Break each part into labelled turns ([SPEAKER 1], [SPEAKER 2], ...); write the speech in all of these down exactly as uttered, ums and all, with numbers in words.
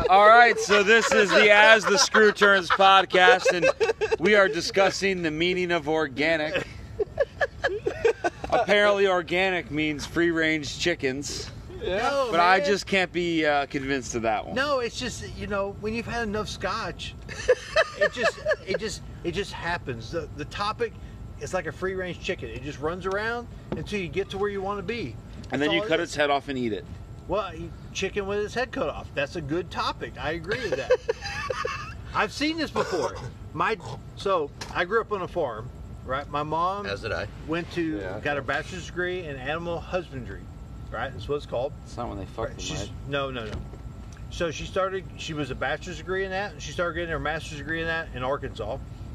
[SPEAKER 1] All right, so this is the As the Screw Turns podcast, and we are discussing the meaning of organic. Apparently, organic means free-range chickens.
[SPEAKER 2] Yeah. No,
[SPEAKER 1] but
[SPEAKER 2] man.
[SPEAKER 1] I just can't be uh, convinced of that one.
[SPEAKER 2] No, it's just, you know, when you've had enough scotch, it just, it just, it just happens. The the topic is like a free-range chicken. It just runs around until you get to where you want to be. That's
[SPEAKER 1] and then you
[SPEAKER 2] all
[SPEAKER 1] cut
[SPEAKER 2] it
[SPEAKER 1] its head off and eat it.
[SPEAKER 2] Well, chicken with its head cut off. That's a good topic. I agree with that. I've seen this before. My so I grew up on a farm, right? My mom,
[SPEAKER 3] as did I,
[SPEAKER 2] went to
[SPEAKER 3] yeah.
[SPEAKER 2] got a bachelor's degree in animal husbandry. Right, that's what it's called.
[SPEAKER 1] It's not when they fuck
[SPEAKER 2] right.
[SPEAKER 1] them, right?
[SPEAKER 2] No, no, no. So she started. She was a bachelor's degree in that, and she started getting her master's degree in that in Arkansas.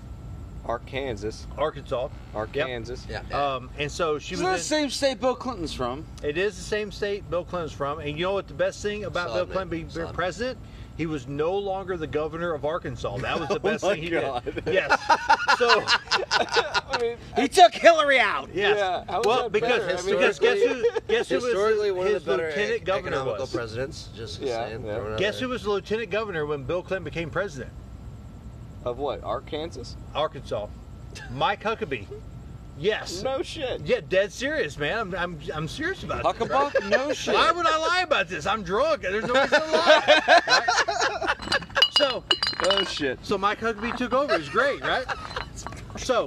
[SPEAKER 4] Arkansas.
[SPEAKER 2] Arkansas.
[SPEAKER 4] Arkansas.
[SPEAKER 2] Yep. Yeah. Um, and so she
[SPEAKER 1] Isn't
[SPEAKER 2] was
[SPEAKER 1] that
[SPEAKER 2] in,
[SPEAKER 1] the same state Bill Clinton's from?
[SPEAKER 2] It is the same state Bill Clinton's from. And you know what the best thing about
[SPEAKER 3] Solid,
[SPEAKER 2] Bill Clinton being
[SPEAKER 3] Solid.
[SPEAKER 2] president? He was no longer the governor of Arkansas. That was the best
[SPEAKER 4] oh my
[SPEAKER 2] thing he
[SPEAKER 4] God.
[SPEAKER 2] did. Yes. So
[SPEAKER 4] I mean,
[SPEAKER 1] He took Hillary out.
[SPEAKER 2] yes.
[SPEAKER 4] Yeah, how is
[SPEAKER 2] well,
[SPEAKER 4] that
[SPEAKER 2] because
[SPEAKER 4] better? I mean,
[SPEAKER 2] because guess who guess who
[SPEAKER 3] historically
[SPEAKER 2] was
[SPEAKER 3] one
[SPEAKER 2] his
[SPEAKER 3] of the better
[SPEAKER 2] lieutenant
[SPEAKER 3] ec-
[SPEAKER 2] governor
[SPEAKER 3] economical
[SPEAKER 2] was?
[SPEAKER 3] presidents. Just
[SPEAKER 4] Yeah,
[SPEAKER 3] saying.
[SPEAKER 4] yeah.
[SPEAKER 3] throwing it out
[SPEAKER 2] Guess
[SPEAKER 3] there.
[SPEAKER 2] who was the lieutenant governor when Bill Clinton became president?
[SPEAKER 4] of what? Arkansas?
[SPEAKER 2] Arkansas. Mike Huckabee. Yes.
[SPEAKER 4] No shit.
[SPEAKER 2] Yeah, dead serious, man. I'm I'm, I'm serious about this.
[SPEAKER 1] Huckabuck? No shit.
[SPEAKER 2] Why would I lie about this? I'm drunk. There's no reason to lie. Right? So,
[SPEAKER 4] Oh shit.
[SPEAKER 2] so Mike Huckabee took over. It was great, right? So,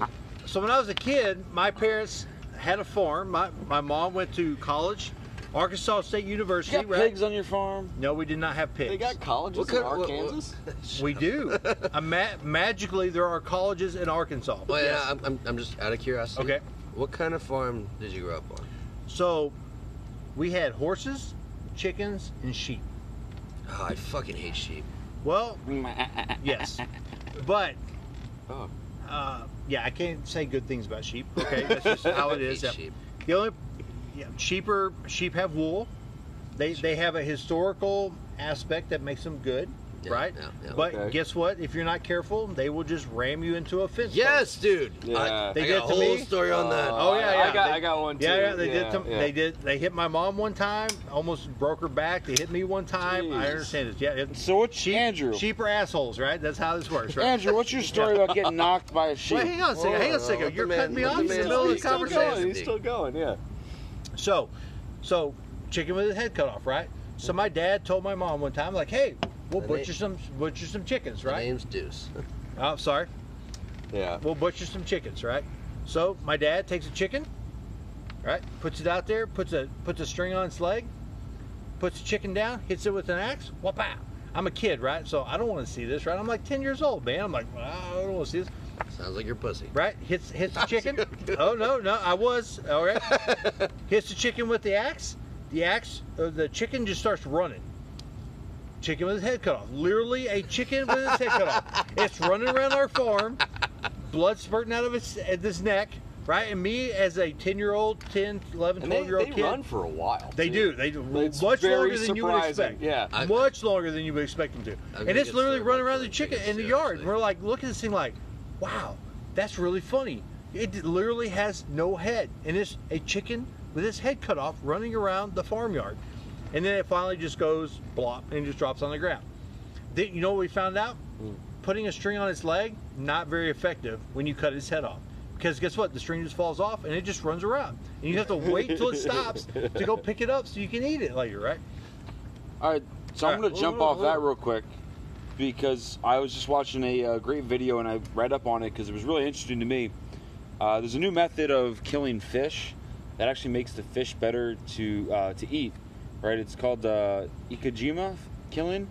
[SPEAKER 2] so when I was a kid, my parents had a farm. My my mom went to college, Arkansas State
[SPEAKER 1] You
[SPEAKER 2] University.
[SPEAKER 1] got
[SPEAKER 2] right?
[SPEAKER 1] pigs on your farm?
[SPEAKER 2] No, we did not have pigs.
[SPEAKER 4] They got colleges
[SPEAKER 3] What
[SPEAKER 4] in
[SPEAKER 3] kind- what-
[SPEAKER 4] Arkansas?
[SPEAKER 3] what-
[SPEAKER 2] We do. Uh, ma- magically, there are colleges in Arkansas.
[SPEAKER 3] Well,
[SPEAKER 2] Yes.
[SPEAKER 3] yeah, I'm, I'm, I'm just out of curiosity.
[SPEAKER 2] Okay.
[SPEAKER 3] What kind of farm did you grow up on?
[SPEAKER 2] So, we had horses, chickens, and sheep.
[SPEAKER 3] Oh, I fucking hate sheep.
[SPEAKER 2] Well, yes, but
[SPEAKER 4] Oh.
[SPEAKER 2] uh, yeah, I can't say good things about sheep. Okay, that's just how it
[SPEAKER 3] I
[SPEAKER 2] is.
[SPEAKER 3] hate
[SPEAKER 2] Yeah.
[SPEAKER 3] sheep.
[SPEAKER 2] The only yeah, sheep are sheep have wool. They they have a historical aspect that makes them good,
[SPEAKER 3] Yeah,
[SPEAKER 2] right?
[SPEAKER 3] yeah, yeah.
[SPEAKER 2] But
[SPEAKER 4] Okay.
[SPEAKER 2] guess what? If you're not careful, they will just ram you into a fence.
[SPEAKER 3] Yes, dude.
[SPEAKER 4] Yeah.
[SPEAKER 3] I,
[SPEAKER 2] They
[SPEAKER 3] I
[SPEAKER 2] did
[SPEAKER 3] got a
[SPEAKER 2] to
[SPEAKER 3] whole
[SPEAKER 2] me?
[SPEAKER 3] story on that.
[SPEAKER 2] Oh, yeah, yeah.
[SPEAKER 4] I got,
[SPEAKER 2] They-
[SPEAKER 4] I got one too.
[SPEAKER 2] Yeah, yeah, they did.
[SPEAKER 4] Yeah,
[SPEAKER 2] Some,
[SPEAKER 4] yeah.
[SPEAKER 2] They did. They hit my mom one time. Almost broke her back. They hit me one time. I
[SPEAKER 4] Jeez.
[SPEAKER 2] understand this. Yeah. It,
[SPEAKER 1] So what's
[SPEAKER 2] sheep,
[SPEAKER 1] Andrew?
[SPEAKER 2] Sheep are assholes, right? That's how this works, right?
[SPEAKER 1] Andrew, what's your story about getting knocked by a sheep?
[SPEAKER 2] Wait, hang on a second.
[SPEAKER 3] Hold
[SPEAKER 2] Hang on a
[SPEAKER 3] on,
[SPEAKER 2] second.
[SPEAKER 3] let
[SPEAKER 2] You're
[SPEAKER 3] the
[SPEAKER 2] cutting
[SPEAKER 3] man-
[SPEAKER 2] me
[SPEAKER 3] let
[SPEAKER 2] off
[SPEAKER 3] the
[SPEAKER 2] in the
[SPEAKER 3] man
[SPEAKER 2] middle of
[SPEAKER 4] He's
[SPEAKER 2] the
[SPEAKER 4] still
[SPEAKER 2] conversation.
[SPEAKER 4] going. He's still going. Yeah.
[SPEAKER 2] So, so chicken with his head cut off, right? So my dad told my mom one time, like, "Hey, we'll
[SPEAKER 3] The
[SPEAKER 2] butcher
[SPEAKER 3] name-
[SPEAKER 2] some butcher some chickens,
[SPEAKER 3] My
[SPEAKER 2] right?"
[SPEAKER 3] name's Deuce.
[SPEAKER 2] Oh, sorry.
[SPEAKER 4] Yeah.
[SPEAKER 2] We'll butcher some chickens, right? So my dad takes a chicken, right? Puts it out there, puts a puts a string on its leg, puts the chicken down, hits it with an axe. Whoop out! I'm a kid, right? So I don't want to see this, right? I'm like ten years old, man. I'm like, I don't want to see this,
[SPEAKER 3] Sounds like you're pussy.
[SPEAKER 2] right? Hits hits the chicken. Oh no, no, I was all right. Hits the chicken with the axe. The axe, uh, the chicken just starts running. Chicken with its head cut off. Literally a chicken with its head cut off. It's running around our farm, blood spurting out of its, at this neck, right? And me as a ten-year-old, ten, eleven,
[SPEAKER 4] And they,
[SPEAKER 2] twelve-year-old
[SPEAKER 4] they
[SPEAKER 2] kid.
[SPEAKER 4] run for a while.
[SPEAKER 2] They
[SPEAKER 4] too.
[SPEAKER 2] do. They do.
[SPEAKER 4] It's
[SPEAKER 2] Much
[SPEAKER 4] very
[SPEAKER 2] longer than you would
[SPEAKER 4] surprising.
[SPEAKER 2] expect.
[SPEAKER 4] Yeah.
[SPEAKER 3] I-
[SPEAKER 2] Much longer than you would expect them to.
[SPEAKER 3] I'm
[SPEAKER 2] And
[SPEAKER 3] gonna
[SPEAKER 2] it's
[SPEAKER 3] get
[SPEAKER 2] literally
[SPEAKER 3] started
[SPEAKER 2] running
[SPEAKER 3] about
[SPEAKER 2] around the
[SPEAKER 3] killing
[SPEAKER 2] chicken
[SPEAKER 3] chickens
[SPEAKER 2] in the
[SPEAKER 3] too,
[SPEAKER 2] yard.
[SPEAKER 3] actually.
[SPEAKER 2] And we're like, look at this thing like, wow, that's really funny. It literally has no head. And it's a chicken with its head cut off running around the farmyard. And then it finally just goes blop and just drops on the ground. Then, you know what we found out?
[SPEAKER 4] Mm.
[SPEAKER 2] Putting a string on its leg, not very effective when you cut its head off. Because guess what? The string just falls off and it just runs around. And you have to wait till it stops to go pick it up so you can eat it later, right?
[SPEAKER 1] All right, so I'm
[SPEAKER 2] All right,
[SPEAKER 1] going to jump
[SPEAKER 2] hold on,
[SPEAKER 1] off
[SPEAKER 2] hold
[SPEAKER 1] that
[SPEAKER 2] on.
[SPEAKER 1] real quick because I was just watching a uh, great video and I read up on it because it was really interesting to me. Uh, there's a new method of killing fish that actually makes the fish better to uh, to eat, right? It's called uh, ikejima killing.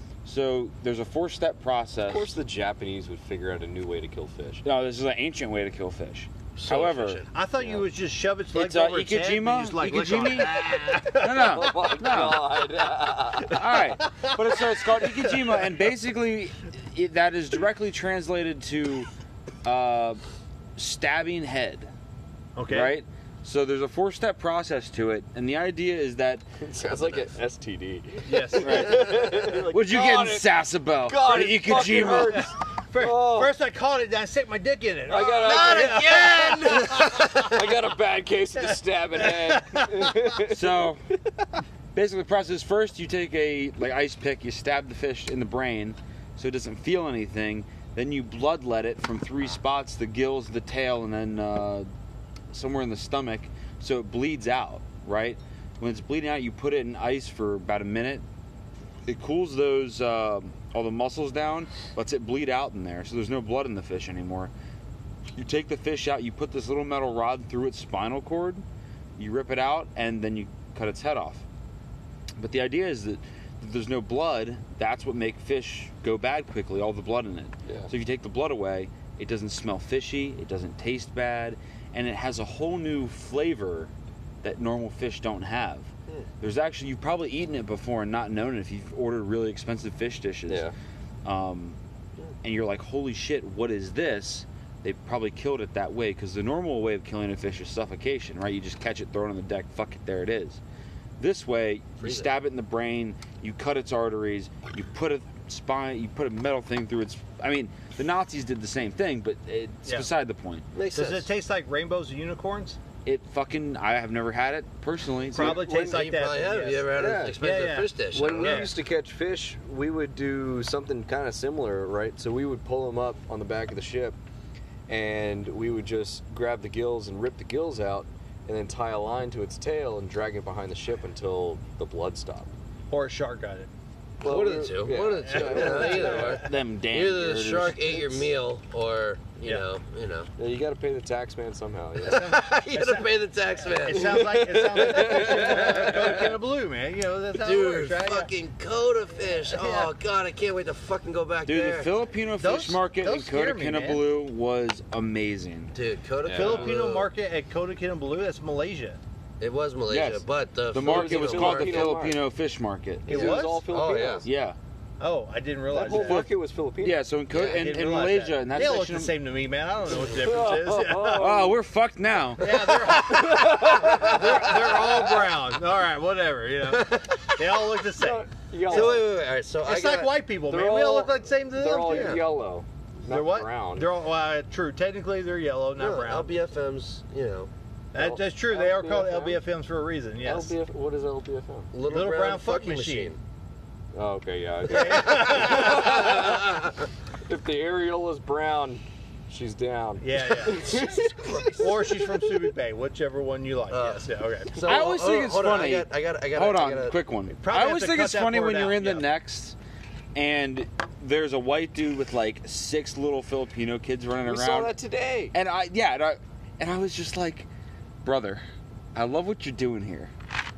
[SPEAKER 1] So there's a four-step process.
[SPEAKER 4] Of course, the Japanese would figure out a new way to kill fish.
[SPEAKER 1] No, this is an ancient way to kill fish.
[SPEAKER 3] So
[SPEAKER 1] However,
[SPEAKER 3] efficient.
[SPEAKER 2] I thought
[SPEAKER 4] Yeah.
[SPEAKER 2] you would just shove its legs
[SPEAKER 1] It's, uh,
[SPEAKER 2] over its head and
[SPEAKER 1] Ikejima?
[SPEAKER 2] just like lick on
[SPEAKER 1] Ikejimi?
[SPEAKER 2] it.
[SPEAKER 1] no, no,
[SPEAKER 4] Oh my
[SPEAKER 1] no.
[SPEAKER 4] god.
[SPEAKER 1] All right, but it's, so it's called ikejima, and basically it, that is directly translated to uh, stabbing head,
[SPEAKER 2] Okay.
[SPEAKER 1] right? So there's a four-step process to it, and the idea is that
[SPEAKER 4] It sounds like an S T D.
[SPEAKER 2] Yes.
[SPEAKER 4] Like,
[SPEAKER 1] what'd you
[SPEAKER 4] God,
[SPEAKER 1] get in
[SPEAKER 4] it-
[SPEAKER 1] Sassabelle?
[SPEAKER 4] God,
[SPEAKER 1] The
[SPEAKER 4] it fucking
[SPEAKER 1] ikejima.
[SPEAKER 4] hurts.
[SPEAKER 2] First,
[SPEAKER 4] Oh.
[SPEAKER 2] first I caught it, then I stick my dick in it.
[SPEAKER 4] I got a,
[SPEAKER 3] Not again!
[SPEAKER 4] I got a bad case of the stabbing head.
[SPEAKER 1] So Basically, the process is first you take a like ice pick, you stab the fish in the brain, so it doesn't feel anything. Then you bloodlet it from three spots: the gills, the tail, and then uh, somewhere in the stomach, so it bleeds out. Right? When it's bleeding out, you put it in ice for about a minute. It cools those uh, all the muscles down, lets it bleed out in there, so there's no blood in the fish anymore. You take the fish out, you put this little metal rod through its spinal cord, you rip it out, and then you cut its head off. But the idea is that if there's no blood, that's what makes fish go bad quickly, all the blood in it.
[SPEAKER 4] Yeah.
[SPEAKER 1] So if you take the blood away, it doesn't smell fishy, it doesn't taste bad, and it has a whole new flavor that normal fish don't have.
[SPEAKER 4] Hmm.
[SPEAKER 1] There's actually, you've probably eaten it before and not known it if you've ordered really expensive fish dishes.
[SPEAKER 4] Yeah.
[SPEAKER 1] Um, and you're like, holy shit, what is this? They probably killed it that way, because the normal way of killing a fish is suffocation, right? You just catch it, throw it on the deck, fuck it, there it is. This way, you
[SPEAKER 3] Freeze it.
[SPEAKER 1] stab it in the brain, you cut its arteries, you put a spine, you put a metal thing through its. I mean, the Nazis did the same thing, but it's
[SPEAKER 2] Yeah.
[SPEAKER 1] beside the point.
[SPEAKER 3] Makes
[SPEAKER 2] Does
[SPEAKER 3] sense.
[SPEAKER 2] it taste like rainbows and unicorns?
[SPEAKER 1] It fucking. I have never had it personally. so-
[SPEAKER 2] Probably tastes
[SPEAKER 3] When-
[SPEAKER 2] like
[SPEAKER 3] you
[SPEAKER 2] that.
[SPEAKER 3] probably have.
[SPEAKER 2] yes.
[SPEAKER 3] You ever had
[SPEAKER 4] Yeah.
[SPEAKER 3] an expensive
[SPEAKER 2] Yeah, yeah.
[SPEAKER 3] fish dish?
[SPEAKER 4] When we
[SPEAKER 2] Yeah.
[SPEAKER 4] used to catch fish, we would do something kind of similar, right? So we would pull them up on the back of the ship, and we would just grab the gills and rip the gills out, and then tie a line to its tail and drag it behind the ship until the blood stopped.
[SPEAKER 2] Or a shark got it.
[SPEAKER 4] Well,
[SPEAKER 3] One of
[SPEAKER 4] we
[SPEAKER 3] the two.
[SPEAKER 4] were- yeah.
[SPEAKER 3] One of the two. Yeah, either or.
[SPEAKER 1] Them damn.
[SPEAKER 3] Either the
[SPEAKER 1] girders.
[SPEAKER 3] shark ate your meal, or you
[SPEAKER 2] Yeah.
[SPEAKER 3] know, you know,
[SPEAKER 4] Yeah, you got to pay the tax man somehow. Yeah.
[SPEAKER 3] you gotta pay the tax man.
[SPEAKER 2] It sounds like it sounds like the fish in uh, Coda Can of Blue, man. You know, that's how it
[SPEAKER 3] Dude,
[SPEAKER 2] works, right? Yeah.
[SPEAKER 3] fucking Coda fish. Oh
[SPEAKER 2] Yeah.
[SPEAKER 3] god, I can't wait to fucking go back
[SPEAKER 1] Dude,
[SPEAKER 3] there.
[SPEAKER 1] the Filipino
[SPEAKER 2] Those-
[SPEAKER 1] fish market in
[SPEAKER 2] those scare
[SPEAKER 1] Coda
[SPEAKER 2] me, man.
[SPEAKER 1] Kinabalu was amazing.
[SPEAKER 3] Dude, Coda
[SPEAKER 1] Yeah.
[SPEAKER 2] Filipino
[SPEAKER 3] Blue.
[SPEAKER 2] market at Coda Can of Blue, that's Malaysia.
[SPEAKER 3] It was Malaysia,
[SPEAKER 1] Yes.
[SPEAKER 3] but the,
[SPEAKER 1] The market was
[SPEAKER 3] Filipino
[SPEAKER 1] called the
[SPEAKER 3] market-
[SPEAKER 4] Filipino
[SPEAKER 1] Filipino Fish Market.
[SPEAKER 2] It
[SPEAKER 4] It was
[SPEAKER 2] was?
[SPEAKER 4] all Filipinos.
[SPEAKER 1] Yeah.
[SPEAKER 2] Oh, I didn't
[SPEAKER 4] That
[SPEAKER 2] realize
[SPEAKER 4] whole
[SPEAKER 2] that.
[SPEAKER 4] market was Filipino.
[SPEAKER 1] Yeah, so in, Co-
[SPEAKER 3] Yeah, I
[SPEAKER 1] in,
[SPEAKER 2] Didn't
[SPEAKER 1] in
[SPEAKER 2] realize
[SPEAKER 1] Malaysia,
[SPEAKER 2] that.
[SPEAKER 1] and that
[SPEAKER 2] they all look
[SPEAKER 1] section
[SPEAKER 2] the
[SPEAKER 1] of-
[SPEAKER 2] same to me, man. I don't know what the difference is.
[SPEAKER 1] Oh, we're fucked now.
[SPEAKER 2] Yeah, they're, they're, they're all brown. All right, whatever. You know, they all look the same.
[SPEAKER 4] Yellow.
[SPEAKER 3] So wait, wait, wait. All right, so I
[SPEAKER 2] It's
[SPEAKER 3] got,
[SPEAKER 2] like white people,
[SPEAKER 4] They're
[SPEAKER 2] man. we all
[SPEAKER 4] all-
[SPEAKER 2] look like the same to them.
[SPEAKER 4] They're all
[SPEAKER 2] too.
[SPEAKER 4] yellow. Not
[SPEAKER 2] They're what?
[SPEAKER 4] brown.
[SPEAKER 2] They're all uh, true. Technically, they're yellow, not
[SPEAKER 3] no,
[SPEAKER 2] brown.
[SPEAKER 3] L B F Ms, you know,
[SPEAKER 2] That, that's true. They are called L B
[SPEAKER 4] L B F
[SPEAKER 2] F Ms for a reason. Yes.
[SPEAKER 4] L B F, what is L B F M?
[SPEAKER 3] little,
[SPEAKER 2] Little
[SPEAKER 3] brown,
[SPEAKER 2] brown fuck
[SPEAKER 3] fucking
[SPEAKER 2] machine.
[SPEAKER 4] Oh, okay, yeah. If the areola is brown, she's down.
[SPEAKER 2] Yeah, yeah. Or she's from Subic Bay, whichever one you like.
[SPEAKER 3] Uh,
[SPEAKER 2] yes. Yeah. Okay.
[SPEAKER 3] So,
[SPEAKER 1] I always
[SPEAKER 3] hold
[SPEAKER 1] think
[SPEAKER 3] on,
[SPEAKER 1] it's
[SPEAKER 3] hold on,
[SPEAKER 1] funny.
[SPEAKER 3] I got, I got, I got.
[SPEAKER 1] Hold
[SPEAKER 3] I
[SPEAKER 1] on,
[SPEAKER 3] gotta,
[SPEAKER 1] quick one.
[SPEAKER 2] Probably
[SPEAKER 1] I
[SPEAKER 2] have
[SPEAKER 1] always
[SPEAKER 2] to
[SPEAKER 1] think
[SPEAKER 2] cut
[SPEAKER 1] it's
[SPEAKER 2] that
[SPEAKER 1] funny when
[SPEAKER 2] part
[SPEAKER 1] you're
[SPEAKER 2] out,
[SPEAKER 1] in the
[SPEAKER 2] yeah.
[SPEAKER 1] next and there's a white dude with like six little Filipino kids running
[SPEAKER 4] We
[SPEAKER 1] around.
[SPEAKER 4] saw that today.
[SPEAKER 1] And I, yeah, and I, and I was just like, brother, I love what you're doing here,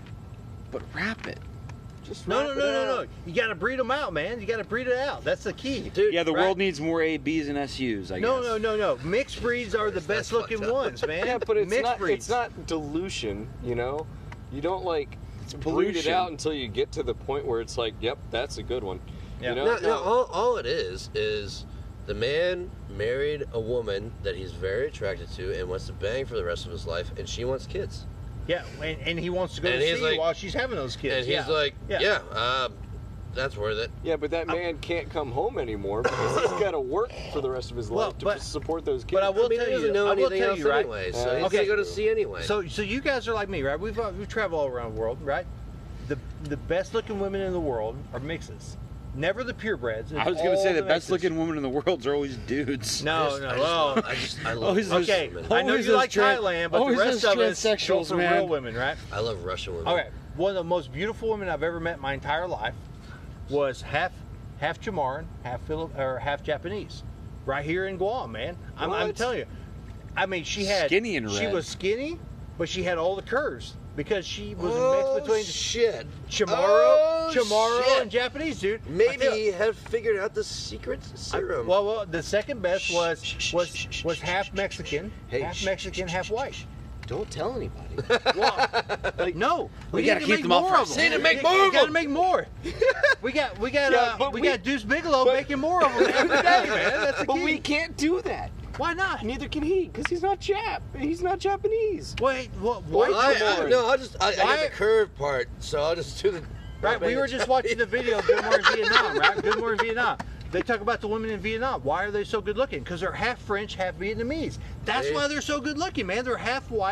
[SPEAKER 1] but wrap it.
[SPEAKER 4] Just
[SPEAKER 2] No, no,
[SPEAKER 4] wrap
[SPEAKER 2] no,
[SPEAKER 4] it
[SPEAKER 2] no,
[SPEAKER 4] out.
[SPEAKER 2] no. You got to breed them out, man. You got to breed it out. That's the key.
[SPEAKER 3] Dude,
[SPEAKER 1] Yeah, the
[SPEAKER 2] right.
[SPEAKER 1] world needs more A Bs and S Us, I guess.
[SPEAKER 2] No, no, no, no. Mixed breeds are the
[SPEAKER 3] That's
[SPEAKER 2] best looking
[SPEAKER 3] fucked up.
[SPEAKER 2] ones, man.
[SPEAKER 4] Yeah, but it's
[SPEAKER 2] Mixed
[SPEAKER 4] not.
[SPEAKER 2] breeds.
[SPEAKER 4] It's not dilution. You know, you don't like
[SPEAKER 1] It's
[SPEAKER 4] breed it
[SPEAKER 1] pollution.
[SPEAKER 4] out until you get to the point where it's like, yep, that's a good one.
[SPEAKER 2] Yeah.
[SPEAKER 4] You know,
[SPEAKER 3] No, no, all, all it is is the man married a woman that he's very attracted to and wants to bang for the rest of his life, and she wants kids.
[SPEAKER 2] Yeah, and, and he wants to go
[SPEAKER 3] And
[SPEAKER 2] to
[SPEAKER 3] he's
[SPEAKER 2] sea
[SPEAKER 3] like-
[SPEAKER 2] while she's having those kids.
[SPEAKER 3] and he's
[SPEAKER 2] yeah.
[SPEAKER 3] like,
[SPEAKER 2] Yeah.
[SPEAKER 3] yeah, uh, that's worth it.
[SPEAKER 4] Yeah, but that man can't come home anymore because he's got to work for the rest of his
[SPEAKER 2] Well,
[SPEAKER 4] life to
[SPEAKER 2] but-
[SPEAKER 4] support those kids.
[SPEAKER 2] but I will
[SPEAKER 3] I mean,
[SPEAKER 2] tell
[SPEAKER 3] he
[SPEAKER 2] you-
[SPEAKER 3] doesn't know
[SPEAKER 2] I will
[SPEAKER 3] anything
[SPEAKER 2] tell
[SPEAKER 3] else
[SPEAKER 2] you, right?
[SPEAKER 3] anyway, so
[SPEAKER 4] Uh,
[SPEAKER 3] he's
[SPEAKER 2] okay.
[SPEAKER 3] gonna go to sea anyway.
[SPEAKER 2] So, so you guys are like me, right? We've uh, we travel all around the world, right? The the best looking women in the world are mixes, never the purebreds.
[SPEAKER 1] I was going to say
[SPEAKER 2] all
[SPEAKER 1] the
[SPEAKER 2] the
[SPEAKER 1] best
[SPEAKER 2] mixes.
[SPEAKER 1] looking women in the world are always dudes.
[SPEAKER 2] No,
[SPEAKER 3] I just-
[SPEAKER 2] no.
[SPEAKER 3] I just,
[SPEAKER 2] well,
[SPEAKER 3] love, I just, I love,
[SPEAKER 1] Always those-
[SPEAKER 2] okay.
[SPEAKER 3] women.
[SPEAKER 2] I know
[SPEAKER 1] always
[SPEAKER 2] you
[SPEAKER 1] those
[SPEAKER 2] like
[SPEAKER 1] tran-
[SPEAKER 2] Thailand, but the
[SPEAKER 1] always
[SPEAKER 2] rest
[SPEAKER 1] those
[SPEAKER 2] of us
[SPEAKER 1] transsexuals,
[SPEAKER 2] go for
[SPEAKER 1] man.
[SPEAKER 2] real women, right?
[SPEAKER 3] I love Russian women.
[SPEAKER 2] Okay, one of the most beautiful women I've ever met in my entire life was half half Chamorro, half Philip or half Japanese, right here in Guam, man. I'm, I'm
[SPEAKER 4] What?
[SPEAKER 2] telling you. I mean, she had
[SPEAKER 1] Skinny and
[SPEAKER 2] She
[SPEAKER 1] red.
[SPEAKER 2] was skinny, but she had all the curves because she was
[SPEAKER 3] oh,
[SPEAKER 2] a mix between
[SPEAKER 3] shit.
[SPEAKER 2] Chamorro,
[SPEAKER 3] Oh,
[SPEAKER 2] Chamorro,
[SPEAKER 3] shit.
[SPEAKER 2] and Japanese, dude. I
[SPEAKER 3] Maybe
[SPEAKER 2] tell
[SPEAKER 3] he
[SPEAKER 2] you-
[SPEAKER 3] had figured out the secret
[SPEAKER 2] I-
[SPEAKER 3] serum.
[SPEAKER 2] well, well, the second best was
[SPEAKER 3] Shh, shh,
[SPEAKER 2] was
[SPEAKER 3] shh, shh,
[SPEAKER 2] was
[SPEAKER 3] shh,
[SPEAKER 2] half
[SPEAKER 3] shh,
[SPEAKER 2] Mexican,
[SPEAKER 3] Hey,
[SPEAKER 2] half
[SPEAKER 3] shh,
[SPEAKER 2] Mexican,
[SPEAKER 3] shh,
[SPEAKER 2] half
[SPEAKER 3] shh,
[SPEAKER 2] white.
[SPEAKER 3] shh. Don't tell anybody.
[SPEAKER 2] Well, no, we,
[SPEAKER 1] We gotta
[SPEAKER 2] need to
[SPEAKER 1] keep
[SPEAKER 2] make
[SPEAKER 1] them all
[SPEAKER 2] more
[SPEAKER 1] for
[SPEAKER 2] of them.
[SPEAKER 3] Need to make
[SPEAKER 2] We-
[SPEAKER 3] more
[SPEAKER 2] we
[SPEAKER 3] of
[SPEAKER 2] gotta
[SPEAKER 3] them.
[SPEAKER 2] make more. We got, we got,
[SPEAKER 4] Yeah,
[SPEAKER 2] uh,
[SPEAKER 4] but
[SPEAKER 2] we,
[SPEAKER 4] we-
[SPEAKER 2] got Deuce Bigelow
[SPEAKER 4] but-
[SPEAKER 2] making more of them every day, man. That's the
[SPEAKER 4] but
[SPEAKER 2] key.
[SPEAKER 4] we can't do that.
[SPEAKER 2] Why not?
[SPEAKER 4] Neither can he, because he's not Jap. He's not Japanese.
[SPEAKER 2] Wait, what?
[SPEAKER 3] Well,
[SPEAKER 2] Why?
[SPEAKER 3] I, I, no, I'll just, I, I got
[SPEAKER 2] Why-
[SPEAKER 3] the curve part, so I'll just do the.
[SPEAKER 2] Right, we were just watching the video of Good Morning Vietnam, right? Good Morning Vietnam. They talk about the women in Vietnam. Why are they so good looking? Because they're half French, half Vietnamese. That's
[SPEAKER 3] See?
[SPEAKER 2] why they're so good looking, man. They're half white,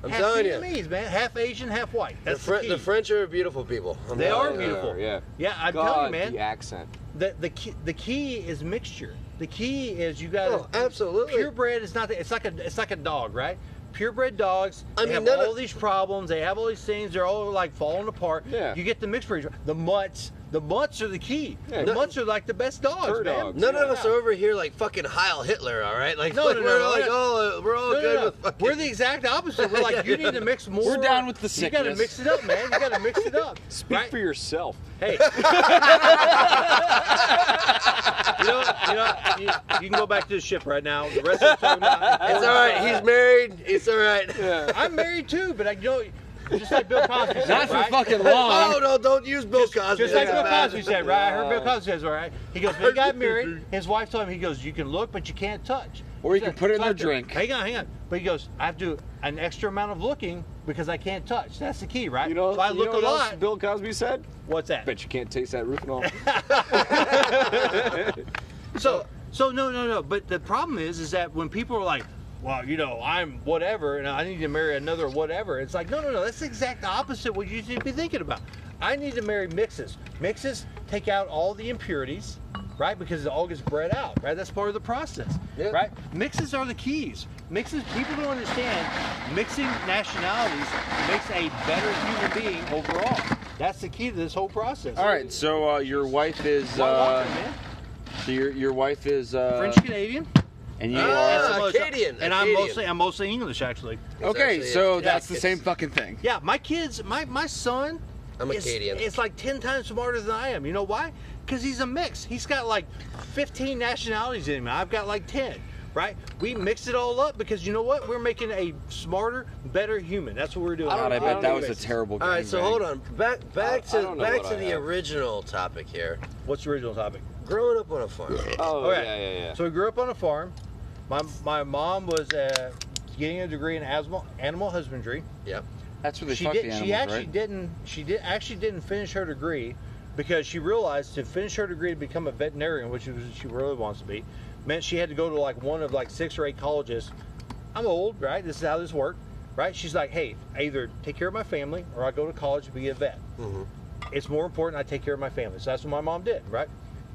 [SPEAKER 3] I'm
[SPEAKER 2] half
[SPEAKER 3] telling you.
[SPEAKER 2] Vietnamese, man. Half Asian, half white.
[SPEAKER 3] The,
[SPEAKER 2] That's
[SPEAKER 3] Fr-
[SPEAKER 2] the key.
[SPEAKER 3] the French are beautiful people. I'm
[SPEAKER 2] They
[SPEAKER 3] telling
[SPEAKER 2] are
[SPEAKER 3] you.
[SPEAKER 2] beautiful.
[SPEAKER 4] Yeah.
[SPEAKER 2] Yeah, I'm
[SPEAKER 4] God,
[SPEAKER 2] telling you, man.
[SPEAKER 4] the accent.
[SPEAKER 2] The the key, the key is mixture. The key is you got
[SPEAKER 3] Oh, absolutely.
[SPEAKER 2] Purebred is not. The, it's like a it's like a dog, right? Purebred dogs.
[SPEAKER 3] I
[SPEAKER 2] they
[SPEAKER 3] mean,
[SPEAKER 2] have
[SPEAKER 3] none
[SPEAKER 2] all
[SPEAKER 3] of-
[SPEAKER 2] these problems. They have all these things. They're all like falling apart.
[SPEAKER 4] Yeah.
[SPEAKER 2] You get the mixed breeds. The mutts. The mutts are the key.
[SPEAKER 4] Yeah,
[SPEAKER 2] the
[SPEAKER 4] no-
[SPEAKER 2] mutts are like the best dogs,
[SPEAKER 4] Fur
[SPEAKER 2] man.
[SPEAKER 4] dogs.
[SPEAKER 3] None of
[SPEAKER 2] Yeah.
[SPEAKER 3] us are over here like fucking Heil Hitler, all right? Like,
[SPEAKER 2] No,
[SPEAKER 3] like,
[SPEAKER 2] no, no,
[SPEAKER 3] we're
[SPEAKER 2] no,
[SPEAKER 3] like,
[SPEAKER 2] no.
[SPEAKER 3] oh, we're all
[SPEAKER 2] No, no,
[SPEAKER 3] good
[SPEAKER 2] no.
[SPEAKER 3] with fucking.
[SPEAKER 2] We're the exact opposite. We're like, you need to mix more.
[SPEAKER 1] We're down with the
[SPEAKER 2] You got to
[SPEAKER 1] sickness.
[SPEAKER 2] mix it up, man. You got to mix it up.
[SPEAKER 4] Speak
[SPEAKER 2] right?
[SPEAKER 4] for yourself.
[SPEAKER 2] Hey. you know, you know, you, you can go back to the ship right now. The rest of the time,
[SPEAKER 3] It's all right. He's married. It's all right.
[SPEAKER 4] Yeah.
[SPEAKER 2] I'm married too, but I you know, just like Bill Cosby said,
[SPEAKER 1] Not for
[SPEAKER 2] right?
[SPEAKER 1] fucking
[SPEAKER 3] Oh
[SPEAKER 1] long.
[SPEAKER 3] no! Don't use Bill Cosby.
[SPEAKER 2] Just like
[SPEAKER 3] That's
[SPEAKER 2] Bill
[SPEAKER 3] bad.
[SPEAKER 2] Cosby said, right? I heard Bill Cosby says, all right. He goes, when he got married, his wife told him, he goes, you can look, but you can't touch.
[SPEAKER 1] Or you
[SPEAKER 2] He
[SPEAKER 1] can
[SPEAKER 2] said,
[SPEAKER 1] put it in
[SPEAKER 2] "So I
[SPEAKER 1] their
[SPEAKER 2] have to-
[SPEAKER 1] drink."
[SPEAKER 2] Hang on, hang on. But he goes, I have to do an extra amount of looking because I can't touch. That's the key, right?
[SPEAKER 4] You know,
[SPEAKER 2] so I
[SPEAKER 4] you
[SPEAKER 2] look
[SPEAKER 4] know
[SPEAKER 2] a
[SPEAKER 4] what else
[SPEAKER 2] lot.
[SPEAKER 4] Bill Cosby said?
[SPEAKER 2] What's that?
[SPEAKER 4] Bet you can't taste that Routhanol.
[SPEAKER 2] So, so no, no, no. But the problem is, is that when people are like, well, you know, I'm whatever, and I need to marry another whatever. It's like, no, no, no. That's the exact opposite of what you should be thinking about. I need to marry mixes. Mixes take out all the impurities, right? Because it all gets bred out, right? That's part of the process,
[SPEAKER 3] Yeah.
[SPEAKER 2] right? Mixes are the keys. Mixes, people don't understand. Mixing nationalities makes a better human being overall. That's the key to this whole process.
[SPEAKER 1] All right, so uh, your wife is
[SPEAKER 2] Why
[SPEAKER 1] uh,
[SPEAKER 2] walking, man?
[SPEAKER 1] so your your wife is uh,
[SPEAKER 2] French Canadian.
[SPEAKER 1] and you
[SPEAKER 3] Ah,
[SPEAKER 1] are
[SPEAKER 2] Most-
[SPEAKER 3] Acadian,
[SPEAKER 2] and I'm
[SPEAKER 3] Acadian.
[SPEAKER 2] mostly I'm mostly English actually.
[SPEAKER 1] okay.
[SPEAKER 3] actually-
[SPEAKER 1] So
[SPEAKER 3] yeah,
[SPEAKER 1] that's the
[SPEAKER 3] it's-
[SPEAKER 1] same fucking thing.
[SPEAKER 2] Yeah, my kids, my my son,
[SPEAKER 3] I'm
[SPEAKER 2] is,
[SPEAKER 3] Acadian.
[SPEAKER 2] is like ten times smarter than I am. You know why? Because he's a mix. He's got like fifteen nationalities in him. I've got like ten. Right? We mix it all up because you know what? We're making a smarter, better human. That's what we're doing.
[SPEAKER 1] God, I
[SPEAKER 4] I
[SPEAKER 1] bet
[SPEAKER 4] don't
[SPEAKER 1] that
[SPEAKER 4] know.
[SPEAKER 1] was a terrible.
[SPEAKER 3] All right, so
[SPEAKER 1] gangbang.
[SPEAKER 3] hold on. Back back
[SPEAKER 4] I-
[SPEAKER 3] to
[SPEAKER 4] I don't know
[SPEAKER 3] back
[SPEAKER 4] what
[SPEAKER 3] to
[SPEAKER 4] I
[SPEAKER 3] the
[SPEAKER 4] have.
[SPEAKER 3] original topic here.
[SPEAKER 2] What's the original topic?
[SPEAKER 3] Growing up on a farm.
[SPEAKER 4] Oh,
[SPEAKER 2] Okay.
[SPEAKER 4] yeah, yeah, yeah.
[SPEAKER 2] So we grew up on a farm. My my mom was uh, getting a degree in animal animal husbandry.
[SPEAKER 3] Yep.
[SPEAKER 1] That's where they
[SPEAKER 2] she
[SPEAKER 1] fuck
[SPEAKER 2] did.
[SPEAKER 1] the
[SPEAKER 2] She
[SPEAKER 1] animals,
[SPEAKER 2] actually
[SPEAKER 1] right?
[SPEAKER 2] didn't. She did actually didn't finish her degree because she realized to finish her degree to become a veterinarian, which is what she really wants to be, meant she had to go to like one of like six or eight colleges. I'm old, right? This is how this worked, right? She's like, hey, I either take care of my family or I go to college to be a vet.
[SPEAKER 3] Mhm.
[SPEAKER 2] It's more important I take care of my family. So that's what my mom did, right?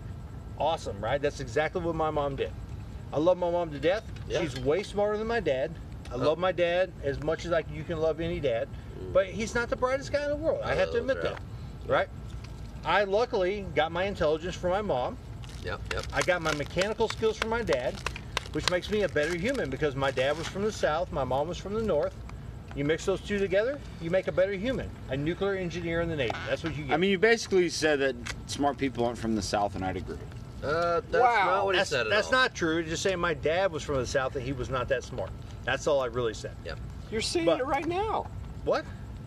[SPEAKER 2] Awesome, right? That's exactly what my mom did. I love my mom to death.
[SPEAKER 3] Yeah.
[SPEAKER 2] She's way smarter than my dad. I love my dad as much as like you can love any dad, but he's not the brightest guy in the world. I have to
[SPEAKER 3] Oh,
[SPEAKER 2] admit
[SPEAKER 3] yeah.
[SPEAKER 2] that, right? I luckily got my intelligence from my mom.
[SPEAKER 3] Yep. Yep.
[SPEAKER 2] I got my mechanical skills from my dad, which makes me a better human because my dad was from the south, my mom was from the north. You mix those two together, you make a better human, a nuclear engineer in the Navy. That's what you get.
[SPEAKER 1] I mean, you basically said that smart people aren't from the South, and I'd agree.
[SPEAKER 3] Uh, that's
[SPEAKER 4] Wow.
[SPEAKER 3] not what he
[SPEAKER 2] that's,
[SPEAKER 3] said at
[SPEAKER 2] that's
[SPEAKER 3] all.
[SPEAKER 2] not true. Just saying my dad was from the south and he was not that smart. That's all I really said.
[SPEAKER 4] You're saying
[SPEAKER 2] But-
[SPEAKER 4] it right now.
[SPEAKER 2] What?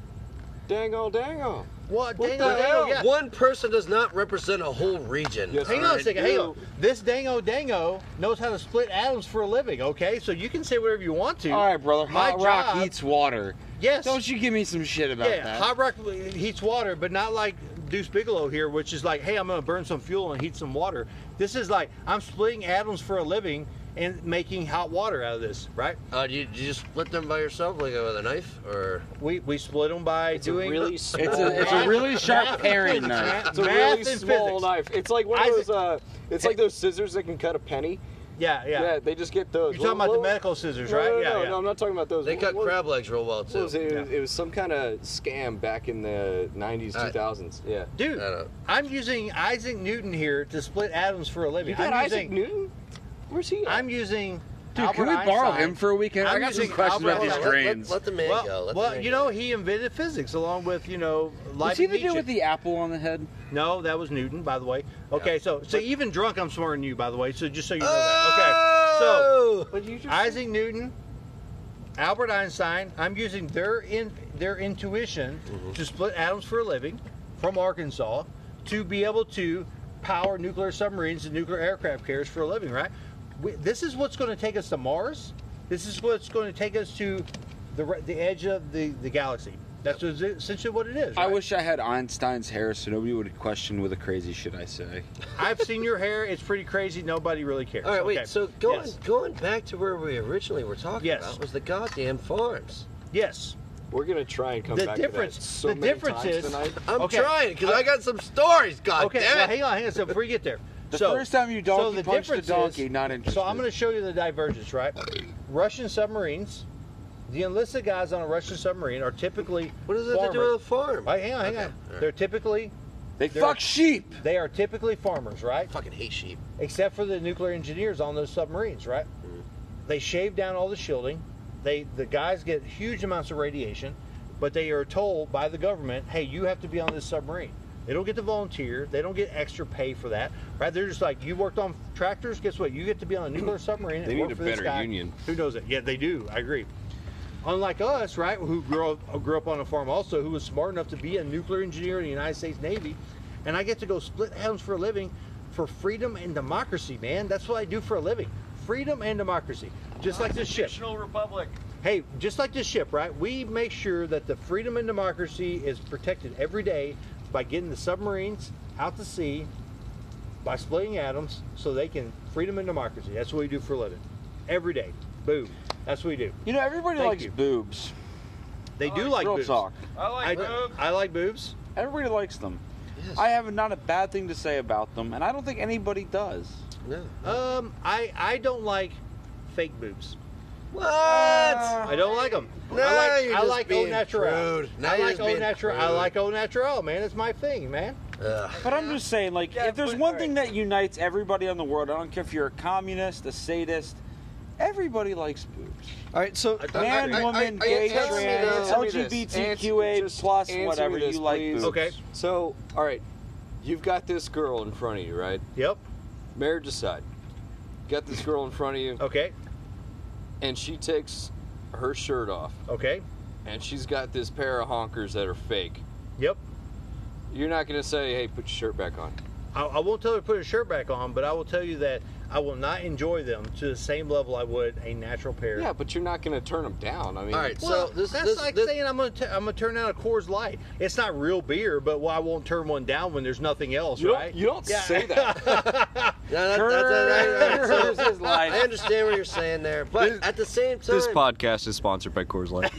[SPEAKER 4] Dango, dango.
[SPEAKER 2] What?
[SPEAKER 4] What
[SPEAKER 2] Dango,
[SPEAKER 4] the
[SPEAKER 2] dango,
[SPEAKER 4] hell?
[SPEAKER 2] yeah.
[SPEAKER 3] One person does not represent a whole region.
[SPEAKER 4] Yes,
[SPEAKER 2] Hang
[SPEAKER 3] all
[SPEAKER 2] on a
[SPEAKER 3] right?
[SPEAKER 2] second. Hang on. This dango dango knows how to split atoms for a living. Okay, so you can say whatever you want to.
[SPEAKER 1] All right, brother.
[SPEAKER 2] My
[SPEAKER 1] Hot rock
[SPEAKER 2] job-
[SPEAKER 1] heats water.
[SPEAKER 2] Yes.
[SPEAKER 1] Don't you give me some shit about
[SPEAKER 2] yeah,
[SPEAKER 1] that.
[SPEAKER 2] hot rock heats water, but not like Deuce Bigelow here, which is like, hey, I'm gonna burn some fuel and heat some water. This is like I'm splitting atoms for a living and making hot water out of this, right?
[SPEAKER 3] Uh, do you, do you just split them by yourself, like uh, with a knife, or?
[SPEAKER 2] We we split them by
[SPEAKER 4] It's a
[SPEAKER 2] doing
[SPEAKER 4] really
[SPEAKER 1] It's
[SPEAKER 4] small
[SPEAKER 1] a it's a
[SPEAKER 2] Math-
[SPEAKER 1] really sharp
[SPEAKER 2] math and
[SPEAKER 1] paring
[SPEAKER 2] physics,
[SPEAKER 1] knife.
[SPEAKER 2] man.
[SPEAKER 4] It's a
[SPEAKER 2] Math
[SPEAKER 4] really
[SPEAKER 2] and
[SPEAKER 4] small
[SPEAKER 2] physics.
[SPEAKER 4] knife. It's like one of
[SPEAKER 2] Isaac-
[SPEAKER 4] those. Uh, it's like those scissors that can cut a penny.
[SPEAKER 2] Yeah, yeah.
[SPEAKER 4] Yeah, they just get those.
[SPEAKER 2] You're talking about the
[SPEAKER 4] Little-
[SPEAKER 2] medical scissors,
[SPEAKER 4] No,
[SPEAKER 2] right?
[SPEAKER 4] no,
[SPEAKER 2] yeah,
[SPEAKER 4] no,
[SPEAKER 2] yeah.
[SPEAKER 4] no, I'm not talking about those.
[SPEAKER 3] They cut
[SPEAKER 4] What-
[SPEAKER 3] crab legs real well
[SPEAKER 4] what
[SPEAKER 3] too.
[SPEAKER 4] was it? It, was,
[SPEAKER 2] Yeah.
[SPEAKER 4] it was some kind of scam back in the nineties,
[SPEAKER 3] Uh,
[SPEAKER 4] two thousands. Yeah.
[SPEAKER 2] Dude,
[SPEAKER 3] I don't-
[SPEAKER 2] I'm using Isaac Newton here to split atoms for a living.
[SPEAKER 4] You got
[SPEAKER 2] I'm
[SPEAKER 4] Isaac
[SPEAKER 2] using,
[SPEAKER 4] Newton? Where's he? At?
[SPEAKER 2] I'm using.
[SPEAKER 1] Dude,
[SPEAKER 2] Albert
[SPEAKER 1] can we borrow
[SPEAKER 2] Einstein.
[SPEAKER 1] him for a weekend? I
[SPEAKER 2] I'm
[SPEAKER 1] got some
[SPEAKER 2] using
[SPEAKER 1] questions
[SPEAKER 2] Albert
[SPEAKER 1] about these
[SPEAKER 3] Hold on, let-
[SPEAKER 1] grains.
[SPEAKER 3] Let, let the man
[SPEAKER 2] Well,
[SPEAKER 3] go. Let
[SPEAKER 2] well
[SPEAKER 3] the man
[SPEAKER 2] you
[SPEAKER 3] go.
[SPEAKER 2] know, he invented physics along with you know
[SPEAKER 1] What's he
[SPEAKER 2] Leibniz.
[SPEAKER 1] to do with the apple on the head?
[SPEAKER 2] No, that was Newton, by the way. Okay,
[SPEAKER 3] Yeah.
[SPEAKER 2] so so
[SPEAKER 3] But-
[SPEAKER 2] even drunk, I'm smarter than you, by the way. So just so you know
[SPEAKER 3] Oh!
[SPEAKER 2] that. Okay,
[SPEAKER 4] What did you
[SPEAKER 2] so
[SPEAKER 4] just
[SPEAKER 2] Isaac Newton, Albert Einstein. I'm using their in their intuition
[SPEAKER 3] Mm-hmm.
[SPEAKER 2] to split atoms for a living from Arkansas to be able to power nuclear submarines and nuclear aircraft carriers for a living. Right? We, this is what's going to take us to Mars. This is what's going to take us to the re- the edge of the the galaxy. That's essentially what it is.
[SPEAKER 1] I
[SPEAKER 2] right?
[SPEAKER 1] wish I had Einstein's hair so nobody would question what the crazy shit I say.
[SPEAKER 2] I've seen your hair. It's pretty crazy. Nobody really cares.
[SPEAKER 3] All right, wait.
[SPEAKER 2] Okay.
[SPEAKER 3] So going
[SPEAKER 2] Yes.
[SPEAKER 3] going back to where we originally were talking
[SPEAKER 2] Yes.
[SPEAKER 3] about was the goddamn farms.
[SPEAKER 2] Yes.
[SPEAKER 4] We're gonna try and come
[SPEAKER 2] The
[SPEAKER 4] back
[SPEAKER 2] difference-
[SPEAKER 4] to that so
[SPEAKER 2] the
[SPEAKER 4] many
[SPEAKER 2] difference
[SPEAKER 4] times
[SPEAKER 2] is-
[SPEAKER 4] tonight.
[SPEAKER 3] I'm
[SPEAKER 2] Okay.
[SPEAKER 3] trying because
[SPEAKER 2] Uh,
[SPEAKER 3] I got some stories. God
[SPEAKER 2] Okay,
[SPEAKER 3] damn
[SPEAKER 2] well,
[SPEAKER 3] it!
[SPEAKER 2] hang on, hang on. So before you get there,
[SPEAKER 1] The
[SPEAKER 2] so,
[SPEAKER 1] first time you
[SPEAKER 2] so
[SPEAKER 1] donkey
[SPEAKER 2] the
[SPEAKER 1] punched a
[SPEAKER 2] difference
[SPEAKER 1] donkey,
[SPEAKER 2] is-
[SPEAKER 1] not interested.
[SPEAKER 2] So I'm going to show you the divergence, right? Russian submarines, the enlisted guys on a Russian submarine are typically
[SPEAKER 3] What does that have to do
[SPEAKER 2] farmers.
[SPEAKER 3] with a farm?
[SPEAKER 2] Right, hang on, hang
[SPEAKER 3] Okay,
[SPEAKER 2] on.
[SPEAKER 3] all right.
[SPEAKER 2] They're typically
[SPEAKER 1] They
[SPEAKER 2] they're-
[SPEAKER 1] fuck sheep.
[SPEAKER 2] they are typically farmers, right?
[SPEAKER 3] I fucking hate sheep.
[SPEAKER 2] Except for the nuclear engineers on those submarines, right?
[SPEAKER 3] Mm-hmm.
[SPEAKER 2] They shave down all the shielding. They the guys get huge amounts of radiation, but they are told by the government, "Hey, you have to be on this submarine." They don't get to volunteer. They don't get extra pay for that, right? They're just like, "You worked on tractors. Guess what? You get to be on a nuclear submarine."
[SPEAKER 4] They
[SPEAKER 2] and
[SPEAKER 4] need
[SPEAKER 2] work
[SPEAKER 4] a
[SPEAKER 2] for this
[SPEAKER 4] better
[SPEAKER 2] guy
[SPEAKER 4] union.
[SPEAKER 2] Who knows it? Yeah, they do. I agree. Unlike us, right, who grew up, grew up on a farm also, who was smart enough to be a nuclear engineer in the United States Navy, and I get to go split helms for a living for freedom and democracy, man. That's what I do for a living. Freedom and democracy. Just like this ship.
[SPEAKER 5] Republic.
[SPEAKER 2] Hey, just like this ship, right? We make sure that the freedom and democracy is protected every day by getting the submarines out to sea, by splitting atoms, so they can freedom and democracy. That's what we do for a living. Every day. Boom. That's what we do.
[SPEAKER 1] You know, everybody
[SPEAKER 2] Thank
[SPEAKER 1] likes
[SPEAKER 2] you.
[SPEAKER 1] boobs.
[SPEAKER 2] They do like
[SPEAKER 1] Real
[SPEAKER 2] boobs.
[SPEAKER 1] talk.
[SPEAKER 5] I like
[SPEAKER 2] I,
[SPEAKER 5] boobs.
[SPEAKER 2] I like boobs.
[SPEAKER 1] Everybody likes them.
[SPEAKER 3] Yes.
[SPEAKER 1] I have not a bad thing to say about them, and I don't think anybody does.
[SPEAKER 3] No.
[SPEAKER 2] Um, I I don't like fake boobs.
[SPEAKER 3] What?
[SPEAKER 2] I don't like them.
[SPEAKER 3] No,
[SPEAKER 2] I like
[SPEAKER 3] you're
[SPEAKER 2] I
[SPEAKER 3] just
[SPEAKER 2] like au
[SPEAKER 3] being
[SPEAKER 2] naturel.
[SPEAKER 3] crude. Now
[SPEAKER 2] I
[SPEAKER 3] you're
[SPEAKER 2] like
[SPEAKER 3] just
[SPEAKER 2] au
[SPEAKER 3] being
[SPEAKER 2] naturel. I
[SPEAKER 3] crude.
[SPEAKER 2] like au naturel, man. It's my thing, man.
[SPEAKER 3] Ugh.
[SPEAKER 1] But I'm just saying, like,
[SPEAKER 5] Yeah,
[SPEAKER 1] if there's
[SPEAKER 5] but-
[SPEAKER 1] one
[SPEAKER 5] all
[SPEAKER 1] thing that unites everybody in the world, I don't care if you're a communist, a sadist, everybody likes boobs.
[SPEAKER 4] All right, so
[SPEAKER 1] Man,
[SPEAKER 3] I- I-
[SPEAKER 1] woman,
[SPEAKER 3] I- I-
[SPEAKER 1] gay,
[SPEAKER 3] tell me
[SPEAKER 1] trans,
[SPEAKER 3] this.
[SPEAKER 4] Tell me
[SPEAKER 1] L G B T Q A
[SPEAKER 4] Answer- just
[SPEAKER 1] plus,
[SPEAKER 4] answer
[SPEAKER 1] whatever,
[SPEAKER 4] me this,
[SPEAKER 1] you like
[SPEAKER 4] please.
[SPEAKER 1] boobs.
[SPEAKER 2] Okay.
[SPEAKER 4] So, all right, you've got this girl in front of you, right?
[SPEAKER 2] Yep.
[SPEAKER 4] Marriage aside, got this girl in front of you,
[SPEAKER 2] Okay.
[SPEAKER 4] and she takes her shirt off,
[SPEAKER 2] Okay.
[SPEAKER 4] and she's got this pair of honkers that are fake.
[SPEAKER 2] Yep.
[SPEAKER 4] You're not going to say, hey, put your shirt back on.
[SPEAKER 2] I, I won't tell her to put her shirt back on, but I will tell you that I will not enjoy them to the same level I would a natural pair.
[SPEAKER 4] Yeah, but you're not going to turn them down. I mean,
[SPEAKER 3] All right,
[SPEAKER 2] Well,
[SPEAKER 3] so this
[SPEAKER 2] that's
[SPEAKER 3] this,
[SPEAKER 2] like
[SPEAKER 3] this,
[SPEAKER 2] saying I'm gonna t- I'm gonna turn down a Coors Light. It's not real beer, but well, I won't turn one down when there's nothing else,
[SPEAKER 4] you
[SPEAKER 2] right?
[SPEAKER 4] don't, you don't
[SPEAKER 2] Yeah.
[SPEAKER 4] say that.
[SPEAKER 3] No, that, that's,
[SPEAKER 1] Curse
[SPEAKER 3] that's, that's,
[SPEAKER 1] his life.
[SPEAKER 3] I understand what you're saying there, but
[SPEAKER 4] This-
[SPEAKER 3] at the same time,
[SPEAKER 4] This podcast is sponsored by Coors Light.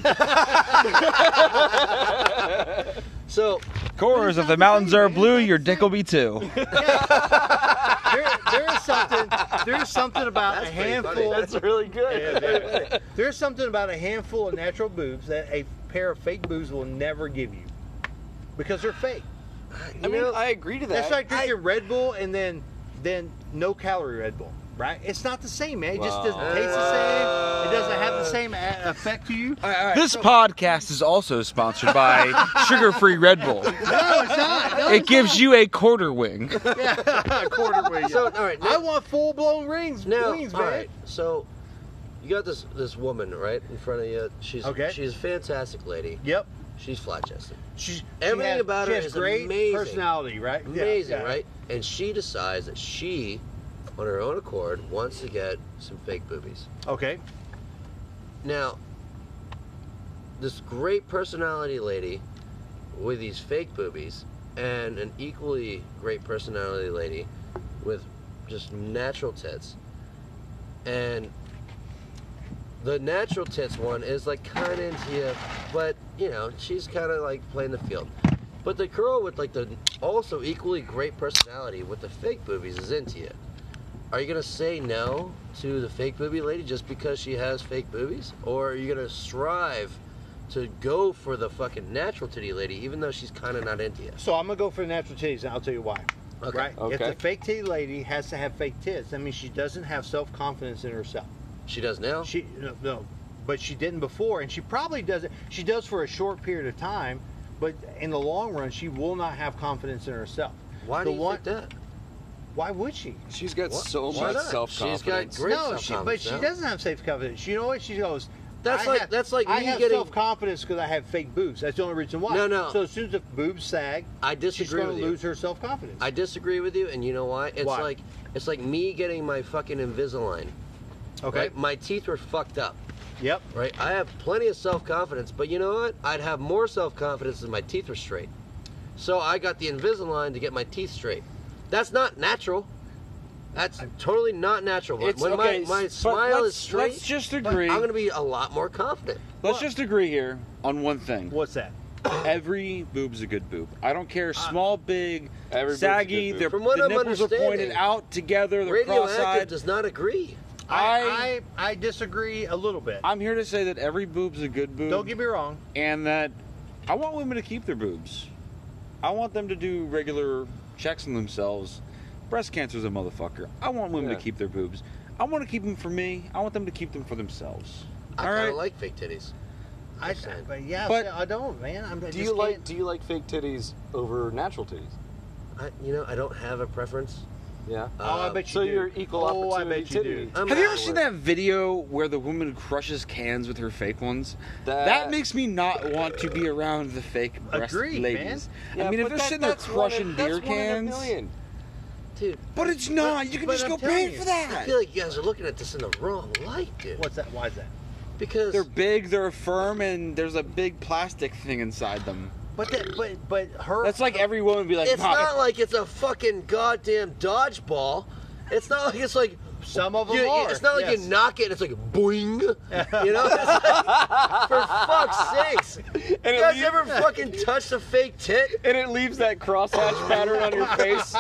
[SPEAKER 3] so
[SPEAKER 1] Coors, if the mountains are blue, your dick will be too.
[SPEAKER 2] there, there is something. There's something about
[SPEAKER 3] That's
[SPEAKER 2] a
[SPEAKER 3] pretty
[SPEAKER 2] handful.
[SPEAKER 3] funny. That's
[SPEAKER 4] really good.
[SPEAKER 2] Yeah, yeah. There's something about a handful of natural boobs that a pair of fake boobs will never give you, because they're fake.
[SPEAKER 4] I mean, I agree to that.
[SPEAKER 2] It's like drinking Red Bull and then then no calorie Red Bull, right? It's not the same, man. It just doesn't
[SPEAKER 4] Wow.
[SPEAKER 2] taste the same. It doesn't have the same a- effect to you.
[SPEAKER 1] This podcast is also sponsored by sugar-free Red Bull.
[SPEAKER 2] No, it's not. No,
[SPEAKER 1] It gives you a quarter wing.
[SPEAKER 2] yeah, quarter wing.
[SPEAKER 3] So, all right,
[SPEAKER 2] I
[SPEAKER 3] now-
[SPEAKER 2] want full blown rings.
[SPEAKER 3] now,
[SPEAKER 2] wings,
[SPEAKER 3] all
[SPEAKER 2] man.
[SPEAKER 3] right, so you got this this woman right in front of you. She's
[SPEAKER 2] Okay.
[SPEAKER 3] she's a fantastic lady.
[SPEAKER 2] Yep.
[SPEAKER 3] She's flat chested,
[SPEAKER 2] She's she
[SPEAKER 3] Everything
[SPEAKER 2] has,
[SPEAKER 3] about
[SPEAKER 2] she
[SPEAKER 3] her
[SPEAKER 2] has
[SPEAKER 3] is
[SPEAKER 2] great
[SPEAKER 3] amazing.
[SPEAKER 2] personality, right? Yeah,
[SPEAKER 3] amazing,
[SPEAKER 2] yeah.
[SPEAKER 3] right? And she decides that she, on her own accord, wants to get some fake boobies.
[SPEAKER 2] Okay.
[SPEAKER 3] Now, this great personality lady with these fake boobies and an equally great personality lady with just natural tits. And the natural tits one is like kind of into you, but you know, she's kind of like playing the field. But the girl with like the also equally great personality with the fake boobies is into you. Are you gonna say no to the fake booby lady just because she has fake boobies? Or are you gonna strive to go for the fucking natural titty lady even though she's kind of not into you?
[SPEAKER 2] So I'm gonna go for the natural titties, and I'll tell you why.
[SPEAKER 3] Okay.
[SPEAKER 2] Right? If
[SPEAKER 4] Okay.
[SPEAKER 2] the fake titty lady has to have fake tits, that means she doesn't have self confidence in herself.
[SPEAKER 3] She does now?
[SPEAKER 2] She no, no, but she didn't before, and she probably doesn't. She does for a short period of time, but in the long run, she will not have confidence in herself.
[SPEAKER 3] Why
[SPEAKER 2] the
[SPEAKER 3] do you
[SPEAKER 2] one,
[SPEAKER 3] think that?
[SPEAKER 2] Why would she?
[SPEAKER 4] She's got
[SPEAKER 3] What?
[SPEAKER 4] so
[SPEAKER 3] Why
[SPEAKER 4] much
[SPEAKER 3] not?
[SPEAKER 4] self
[SPEAKER 3] She's got
[SPEAKER 4] confidence.
[SPEAKER 3] great
[SPEAKER 2] no, she, but
[SPEAKER 3] self-confidence
[SPEAKER 2] she
[SPEAKER 3] now.
[SPEAKER 2] doesn't have self confidence. You know what? She goes.
[SPEAKER 3] That's
[SPEAKER 2] I
[SPEAKER 3] like
[SPEAKER 2] have-
[SPEAKER 3] that's like
[SPEAKER 2] I
[SPEAKER 3] me
[SPEAKER 2] have
[SPEAKER 3] getting.
[SPEAKER 2] self confidence because I have fake boobs. That's the only reason why.
[SPEAKER 3] No, no.
[SPEAKER 2] So as soon as the boobs sag,
[SPEAKER 3] I
[SPEAKER 2] she's
[SPEAKER 3] disagree
[SPEAKER 2] going
[SPEAKER 3] with
[SPEAKER 2] to
[SPEAKER 3] you.
[SPEAKER 2] lose her self confidence.
[SPEAKER 3] I disagree with you, and you know why? It's
[SPEAKER 2] Why?
[SPEAKER 3] like it's like me getting my fucking Invisalign.
[SPEAKER 2] Okay.
[SPEAKER 3] Right? My teeth were fucked up.
[SPEAKER 2] Yep.
[SPEAKER 3] Right? I have plenty of self-confidence, but you know what? I'd have more self-confidence if my teeth were straight. So I got the Invisalign to get my teeth straight. That's not natural. That's totally not natural. But
[SPEAKER 1] It's
[SPEAKER 3] when
[SPEAKER 1] okay,
[SPEAKER 3] my, my
[SPEAKER 1] but
[SPEAKER 3] smile
[SPEAKER 1] let's-
[SPEAKER 3] is straight,
[SPEAKER 1] let's just
[SPEAKER 3] but
[SPEAKER 1] agree.
[SPEAKER 3] I'm going to be a lot more confident.
[SPEAKER 1] Let's
[SPEAKER 2] What?
[SPEAKER 1] just agree here on one thing.
[SPEAKER 2] What's that?
[SPEAKER 1] Every boob's a good boob. I don't care, small, big,
[SPEAKER 4] Every boob's a
[SPEAKER 1] saggy.
[SPEAKER 4] good boob.
[SPEAKER 1] They're,
[SPEAKER 3] From what
[SPEAKER 1] the
[SPEAKER 3] I'm
[SPEAKER 1] nipples are pointed
[SPEAKER 3] understanding,
[SPEAKER 1] out together. They're
[SPEAKER 3] Radioactive
[SPEAKER 1] cross-eyed.
[SPEAKER 3] does not agree.
[SPEAKER 2] I, I I disagree a little bit.
[SPEAKER 1] I'm here to say that every boob's a good boob.
[SPEAKER 2] Don't get me wrong.
[SPEAKER 1] And that I want women to keep their boobs. I want them to do regular checks on themselves. Breast cancer's a motherfucker. I want women
[SPEAKER 4] Yeah.
[SPEAKER 1] to keep their boobs. I want to keep them for me. I want them to keep them for themselves.
[SPEAKER 3] I
[SPEAKER 1] All
[SPEAKER 3] kind of
[SPEAKER 1] right?
[SPEAKER 3] like fake titties.
[SPEAKER 2] I,
[SPEAKER 3] Just saying.
[SPEAKER 2] but yeah,
[SPEAKER 1] But-
[SPEAKER 2] see, I don't, man. I'm, I
[SPEAKER 4] Do
[SPEAKER 2] just
[SPEAKER 4] you like
[SPEAKER 2] can't-
[SPEAKER 4] Do you like fake titties over natural titties?
[SPEAKER 3] I, you know, I don't have a preference.
[SPEAKER 4] Yeah.
[SPEAKER 2] Oh, I
[SPEAKER 3] Uh,
[SPEAKER 2] bet you
[SPEAKER 4] so
[SPEAKER 2] do.
[SPEAKER 4] you're equal
[SPEAKER 2] oh, I
[SPEAKER 4] opportunity
[SPEAKER 2] bet you do.
[SPEAKER 4] titty.
[SPEAKER 3] I'm
[SPEAKER 1] Have you ever
[SPEAKER 3] not
[SPEAKER 1] seen
[SPEAKER 3] with-
[SPEAKER 1] that video where the woman crushes cans with her fake ones?
[SPEAKER 4] That-
[SPEAKER 1] That, makes me not want to be around the fake breast
[SPEAKER 2] Agreed,
[SPEAKER 1] ladies.
[SPEAKER 4] Yeah,
[SPEAKER 1] I mean, if
[SPEAKER 4] but
[SPEAKER 1] they're
[SPEAKER 4] that-
[SPEAKER 1] sitting there
[SPEAKER 4] that's one in-
[SPEAKER 1] crushing
[SPEAKER 4] that's
[SPEAKER 1] beer
[SPEAKER 4] one in a
[SPEAKER 1] cans,
[SPEAKER 4] million.
[SPEAKER 3] Dude,
[SPEAKER 1] but it's not. You can
[SPEAKER 2] but
[SPEAKER 1] just
[SPEAKER 2] I'm
[SPEAKER 1] go
[SPEAKER 2] telling
[SPEAKER 1] pay
[SPEAKER 2] you,
[SPEAKER 1] for
[SPEAKER 3] I
[SPEAKER 1] that.
[SPEAKER 3] feel like you guys are looking at this in the wrong light, dude.
[SPEAKER 2] What's that? Why is that?
[SPEAKER 3] Because
[SPEAKER 1] They're big, they're firm, and there's a big plastic thing inside them.
[SPEAKER 2] But that, but but her.
[SPEAKER 1] That's like every woman be like,
[SPEAKER 3] it's
[SPEAKER 1] "Mom,
[SPEAKER 3] not like it's a fucking goddamn dodgeball. It's not like it's like
[SPEAKER 2] Some of them
[SPEAKER 3] you, you-
[SPEAKER 2] are.
[SPEAKER 3] It's not like
[SPEAKER 2] yes.
[SPEAKER 3] you knock it. It's like boing. You know? It's like, for fuck's sakes. You
[SPEAKER 4] And it
[SPEAKER 3] guys
[SPEAKER 4] leaves-
[SPEAKER 3] ever fucking touched a fake tit?
[SPEAKER 4] And it leaves that crosshatch pattern on your face.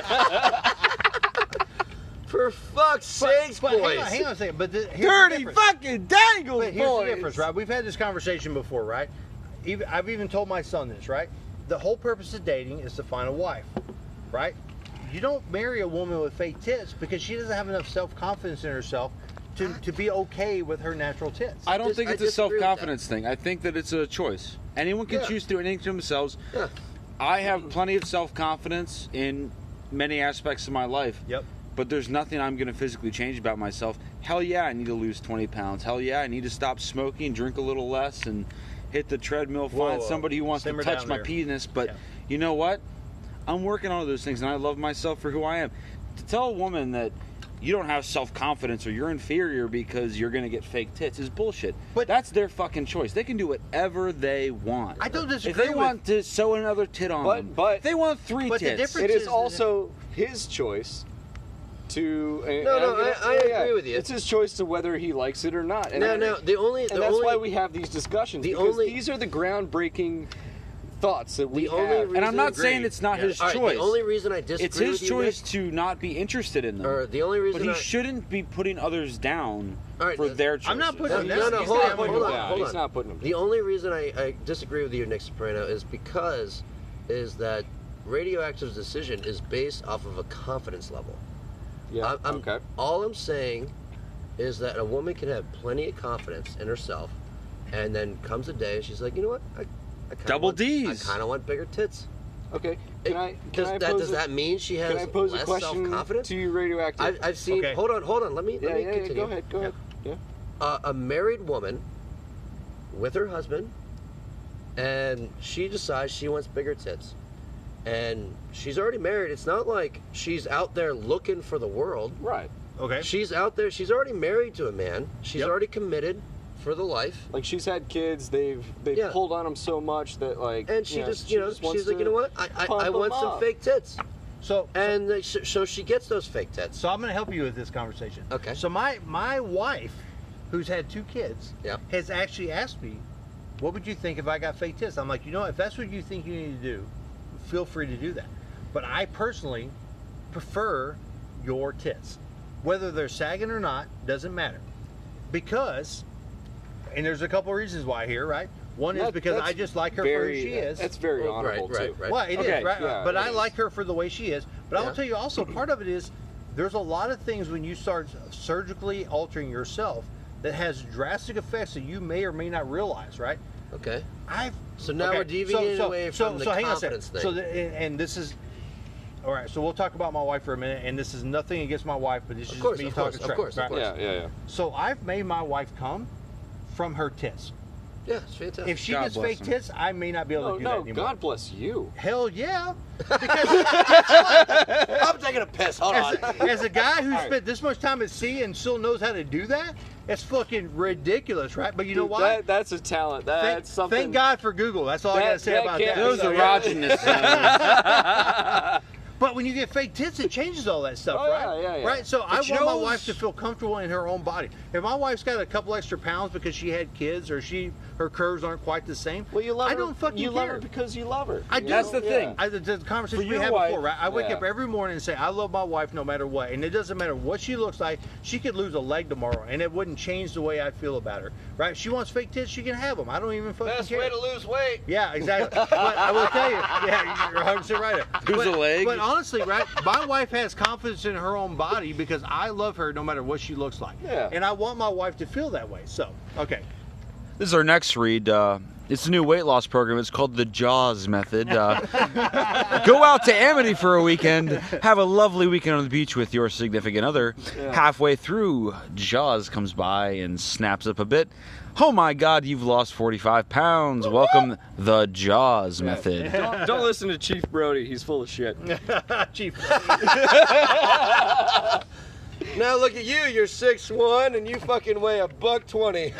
[SPEAKER 3] For fuck's sakes,
[SPEAKER 2] But
[SPEAKER 3] boys.
[SPEAKER 2] hang on, hang on a second. But the, here's the
[SPEAKER 1] dirty
[SPEAKER 2] difference.
[SPEAKER 1] fucking dangles,
[SPEAKER 2] But here's
[SPEAKER 1] boys."
[SPEAKER 2] the difference, right? We've had this conversation before, right? Even I've even told my son this, right? The whole purpose of dating is to find a wife, right? You don't marry a woman with fake tits because she doesn't have enough self-confidence in herself to, to be okay with her natural tits.
[SPEAKER 1] I don't
[SPEAKER 3] Dis-
[SPEAKER 1] think
[SPEAKER 3] I
[SPEAKER 1] it's a
[SPEAKER 3] disagree with
[SPEAKER 1] self-confidence thing. I think that it's a choice. Anyone can
[SPEAKER 3] Yeah.
[SPEAKER 1] choose to do anything to themselves.
[SPEAKER 3] Yeah.
[SPEAKER 1] I have plenty of self-confidence in many aspects of my life.
[SPEAKER 2] Yep.
[SPEAKER 1] But there's nothing I'm going to physically change about myself. Hell yeah, I need to lose twenty pounds. Hell yeah, I need to stop smoking, drink a little less, and hit the treadmill.
[SPEAKER 2] Whoa,
[SPEAKER 1] Find
[SPEAKER 2] whoa.
[SPEAKER 1] somebody who wants
[SPEAKER 2] Simmer
[SPEAKER 1] to touch
[SPEAKER 2] down
[SPEAKER 1] my
[SPEAKER 2] there.
[SPEAKER 1] penis. But
[SPEAKER 2] Yeah.
[SPEAKER 1] you know what? I'm working on all those things, and I love myself for who I am. To tell a woman that you don't have self-confidence or you're inferior because you're going to get fake tits is bullshit.
[SPEAKER 2] But-
[SPEAKER 1] that's their fucking choice. They can do whatever they want.
[SPEAKER 2] I don't
[SPEAKER 1] If
[SPEAKER 2] disagree
[SPEAKER 1] they
[SPEAKER 2] with-
[SPEAKER 1] want to sew another tit on
[SPEAKER 4] But-
[SPEAKER 1] them,
[SPEAKER 4] but-
[SPEAKER 1] if they want three
[SPEAKER 2] but the
[SPEAKER 1] tits.
[SPEAKER 2] difference
[SPEAKER 4] It is
[SPEAKER 2] is-
[SPEAKER 4] also his choice to. and-
[SPEAKER 3] No,
[SPEAKER 4] and
[SPEAKER 3] no,
[SPEAKER 4] I'm gonna-
[SPEAKER 3] I- I
[SPEAKER 4] yeah, yeah.
[SPEAKER 3] agree with you.
[SPEAKER 4] It's his choice to whether he likes it or not. And
[SPEAKER 3] No,
[SPEAKER 4] I-
[SPEAKER 3] no. The only, the
[SPEAKER 4] and that's
[SPEAKER 3] only,
[SPEAKER 4] why we have these discussions.
[SPEAKER 3] the
[SPEAKER 4] because
[SPEAKER 3] only-
[SPEAKER 4] these are the groundbreaking thoughts that we
[SPEAKER 3] The only
[SPEAKER 4] have.
[SPEAKER 3] reason-
[SPEAKER 1] and I'm not
[SPEAKER 3] agree.
[SPEAKER 1] saying it's not
[SPEAKER 2] Yeah.
[SPEAKER 1] his
[SPEAKER 3] all right,
[SPEAKER 1] choice.
[SPEAKER 3] the only reason I disagree
[SPEAKER 1] It's his
[SPEAKER 3] with you,
[SPEAKER 1] choice
[SPEAKER 3] Nick,
[SPEAKER 1] to not be interested in them.
[SPEAKER 3] or the only reason
[SPEAKER 1] but he
[SPEAKER 3] I,
[SPEAKER 1] shouldn't be putting others down
[SPEAKER 3] All right,
[SPEAKER 1] for
[SPEAKER 3] uh,
[SPEAKER 1] their choices.
[SPEAKER 2] I'm not putting
[SPEAKER 3] No,
[SPEAKER 2] him
[SPEAKER 3] no,
[SPEAKER 2] down.
[SPEAKER 3] no,
[SPEAKER 2] He's
[SPEAKER 3] hold
[SPEAKER 2] not
[SPEAKER 3] on,
[SPEAKER 2] putting
[SPEAKER 3] hold
[SPEAKER 2] him
[SPEAKER 3] on,
[SPEAKER 2] down.
[SPEAKER 3] hold
[SPEAKER 4] He's
[SPEAKER 3] on.
[SPEAKER 4] not putting them.
[SPEAKER 3] The only reason I, I disagree with you, Nick Soprano, is because is that Radioactive's decision is based off of a confidence level.
[SPEAKER 4] Yeah.
[SPEAKER 3] I'm, I'm-
[SPEAKER 4] okay.
[SPEAKER 3] All I'm saying is that a woman can have plenty of confidence in herself, and then comes a day she's like, you know what? I, I kinda
[SPEAKER 1] Double
[SPEAKER 3] want,
[SPEAKER 1] Ds.
[SPEAKER 3] I kind of want bigger tits.
[SPEAKER 4] Okay. Can I? Can
[SPEAKER 3] Does
[SPEAKER 4] I
[SPEAKER 3] that
[SPEAKER 4] pose
[SPEAKER 3] does
[SPEAKER 4] a,
[SPEAKER 3] that mean she has
[SPEAKER 4] Can I pose a
[SPEAKER 3] less
[SPEAKER 4] question
[SPEAKER 3] self-confidence?
[SPEAKER 4] to you, Radioactive?
[SPEAKER 3] I've, I've seen.
[SPEAKER 2] Okay.
[SPEAKER 3] Hold on, hold on. Let me
[SPEAKER 4] yeah,
[SPEAKER 3] let me
[SPEAKER 4] yeah, yeah.
[SPEAKER 3] continue.
[SPEAKER 4] Go ahead. Go ahead. Yeah.
[SPEAKER 3] Uh, a married woman with her husband, and she decides she wants bigger tits, and she's already married. It's not like she's out there looking for the world.
[SPEAKER 4] Right.
[SPEAKER 2] Okay.
[SPEAKER 3] She's out there. She's already married to a man. She's
[SPEAKER 2] Yep.
[SPEAKER 3] already committed for the life.
[SPEAKER 4] Like she's had kids. They've they've
[SPEAKER 3] Yeah.
[SPEAKER 4] pulled on them so much that like.
[SPEAKER 3] And she
[SPEAKER 4] you know,
[SPEAKER 3] just, you know,
[SPEAKER 4] just wants
[SPEAKER 3] she's like,
[SPEAKER 4] to
[SPEAKER 3] you know what? I, I,
[SPEAKER 4] pump
[SPEAKER 3] I want
[SPEAKER 4] 'em
[SPEAKER 3] some
[SPEAKER 4] up.
[SPEAKER 3] fake tits.
[SPEAKER 2] So,
[SPEAKER 3] And they- so so she gets those fake tits.
[SPEAKER 2] so I'm going to help you with this conversation.
[SPEAKER 3] Okay.
[SPEAKER 2] So my my wife, who's had two kids,
[SPEAKER 3] Yeah.
[SPEAKER 2] has actually asked me, "What would you think if I got fake tits?" I'm like, you know, if that's what you think you need to do, feel free to do that. But I personally prefer your tits, whether they're sagging or not, doesn't matter, because, and there's a couple reasons why here, right? One is
[SPEAKER 4] That-
[SPEAKER 2] because
[SPEAKER 4] that's
[SPEAKER 2] I just like her
[SPEAKER 4] very,
[SPEAKER 2] for who she is.
[SPEAKER 4] That's very
[SPEAKER 3] Well,
[SPEAKER 4] honorable
[SPEAKER 3] right, right,
[SPEAKER 4] too.
[SPEAKER 3] right.
[SPEAKER 2] Well, it is,
[SPEAKER 1] Okay,
[SPEAKER 2] right?
[SPEAKER 4] yeah,
[SPEAKER 2] but
[SPEAKER 4] it
[SPEAKER 2] I
[SPEAKER 4] is.
[SPEAKER 2] like her for the way she is. But I
[SPEAKER 3] Yeah.
[SPEAKER 2] will tell you also, part of it is there's a lot of things when you start surgically altering yourself that has drastic effects that you may or may not realize, right?
[SPEAKER 3] Okay.
[SPEAKER 2] I've
[SPEAKER 3] So now we're deviating away from the
[SPEAKER 2] hang on a
[SPEAKER 3] confidence
[SPEAKER 2] second.
[SPEAKER 3] thing.
[SPEAKER 2] So, the, and, and this is all right. So we'll talk about my wife for a minute, and this is nothing against my wife, but this is
[SPEAKER 3] Of
[SPEAKER 2] just
[SPEAKER 3] course,
[SPEAKER 2] me
[SPEAKER 3] of
[SPEAKER 2] talking
[SPEAKER 3] course, of
[SPEAKER 2] straight.
[SPEAKER 3] course, of
[SPEAKER 2] right?
[SPEAKER 3] course.
[SPEAKER 4] Yeah, yeah, yeah.
[SPEAKER 2] So I've made my wife come from her tits.
[SPEAKER 3] Yeah, it's fantastic.
[SPEAKER 2] If she
[SPEAKER 1] God
[SPEAKER 2] gets
[SPEAKER 1] bless
[SPEAKER 2] fake
[SPEAKER 1] them.
[SPEAKER 2] tits, I may not be able
[SPEAKER 4] No,
[SPEAKER 2] to do
[SPEAKER 4] no.
[SPEAKER 2] that anymore.
[SPEAKER 4] God bless you.
[SPEAKER 2] Hell yeah!
[SPEAKER 3] I'm taking a piss. Hold
[SPEAKER 2] As
[SPEAKER 3] on.
[SPEAKER 2] a, as a guy who
[SPEAKER 4] All right.
[SPEAKER 2] spent this much time at sea and still knows how to do that, it's fucking ridiculous, right? But you know
[SPEAKER 4] Dude,
[SPEAKER 2] why?
[SPEAKER 4] That, that's a talent. That's
[SPEAKER 2] thank,
[SPEAKER 4] something.
[SPEAKER 2] thank God for Google. That's all I
[SPEAKER 4] That-
[SPEAKER 2] got to say
[SPEAKER 4] that
[SPEAKER 2] about
[SPEAKER 4] can't
[SPEAKER 2] that.
[SPEAKER 4] be
[SPEAKER 1] Those
[SPEAKER 4] So,
[SPEAKER 1] erogenous zones.
[SPEAKER 2] But when you get fake tits, it changes all that stuff,
[SPEAKER 4] Oh,
[SPEAKER 2] right?
[SPEAKER 4] yeah, yeah, yeah.
[SPEAKER 2] Right. So I
[SPEAKER 3] But you
[SPEAKER 2] want my
[SPEAKER 3] know-
[SPEAKER 2] wife to feel comfortable in her own body. If my wife's got a couple extra pounds because she had kids or she her curves aren't quite the same,
[SPEAKER 4] Well, you love
[SPEAKER 2] I
[SPEAKER 4] her.
[SPEAKER 2] don't fucking
[SPEAKER 4] you
[SPEAKER 2] care.
[SPEAKER 4] love her because you love her.
[SPEAKER 2] I
[SPEAKER 4] you
[SPEAKER 2] do.
[SPEAKER 1] That's the
[SPEAKER 4] Yeah.
[SPEAKER 1] thing.
[SPEAKER 2] I, the, the conversation
[SPEAKER 1] For
[SPEAKER 2] we
[SPEAKER 1] your
[SPEAKER 2] had
[SPEAKER 1] wife,
[SPEAKER 2] before, right? I wake
[SPEAKER 4] yeah.
[SPEAKER 2] up every morning and say, I love my wife no matter what. And it doesn't matter what she looks like. She could lose a leg tomorrow, and it wouldn't change the way I feel about her, right? If she wants fake tits, she can have them. I don't even fucking
[SPEAKER 3] Best
[SPEAKER 2] care.
[SPEAKER 3] way to lose weight.
[SPEAKER 2] Yeah, exactly. But I will tell you, yeah, you're one hundred percent right.
[SPEAKER 1] Lose
[SPEAKER 2] but,
[SPEAKER 1] a leg.
[SPEAKER 2] But honestly, right, my wife has confidence in her own body because I love her no matter what she looks like.
[SPEAKER 4] Yeah.
[SPEAKER 2] And I want my wife to feel that way. So, okay.
[SPEAKER 1] This is our next read. Uh, it's a new weight loss program. It's called the JAWS method. Uh, go out to Amity for a weekend. Have a lovely weekend on the beach with your significant other.
[SPEAKER 4] Yeah.
[SPEAKER 1] Halfway through, JAWS comes by and snaps up a bit. Oh my God, you've lost forty-five pounds. Welcome the JAWS method.
[SPEAKER 4] Don't, don't listen to Chief Brody. He's full of shit.
[SPEAKER 2] Chief.
[SPEAKER 3] Now look at you. You're six one and you fucking weigh a buck twenty.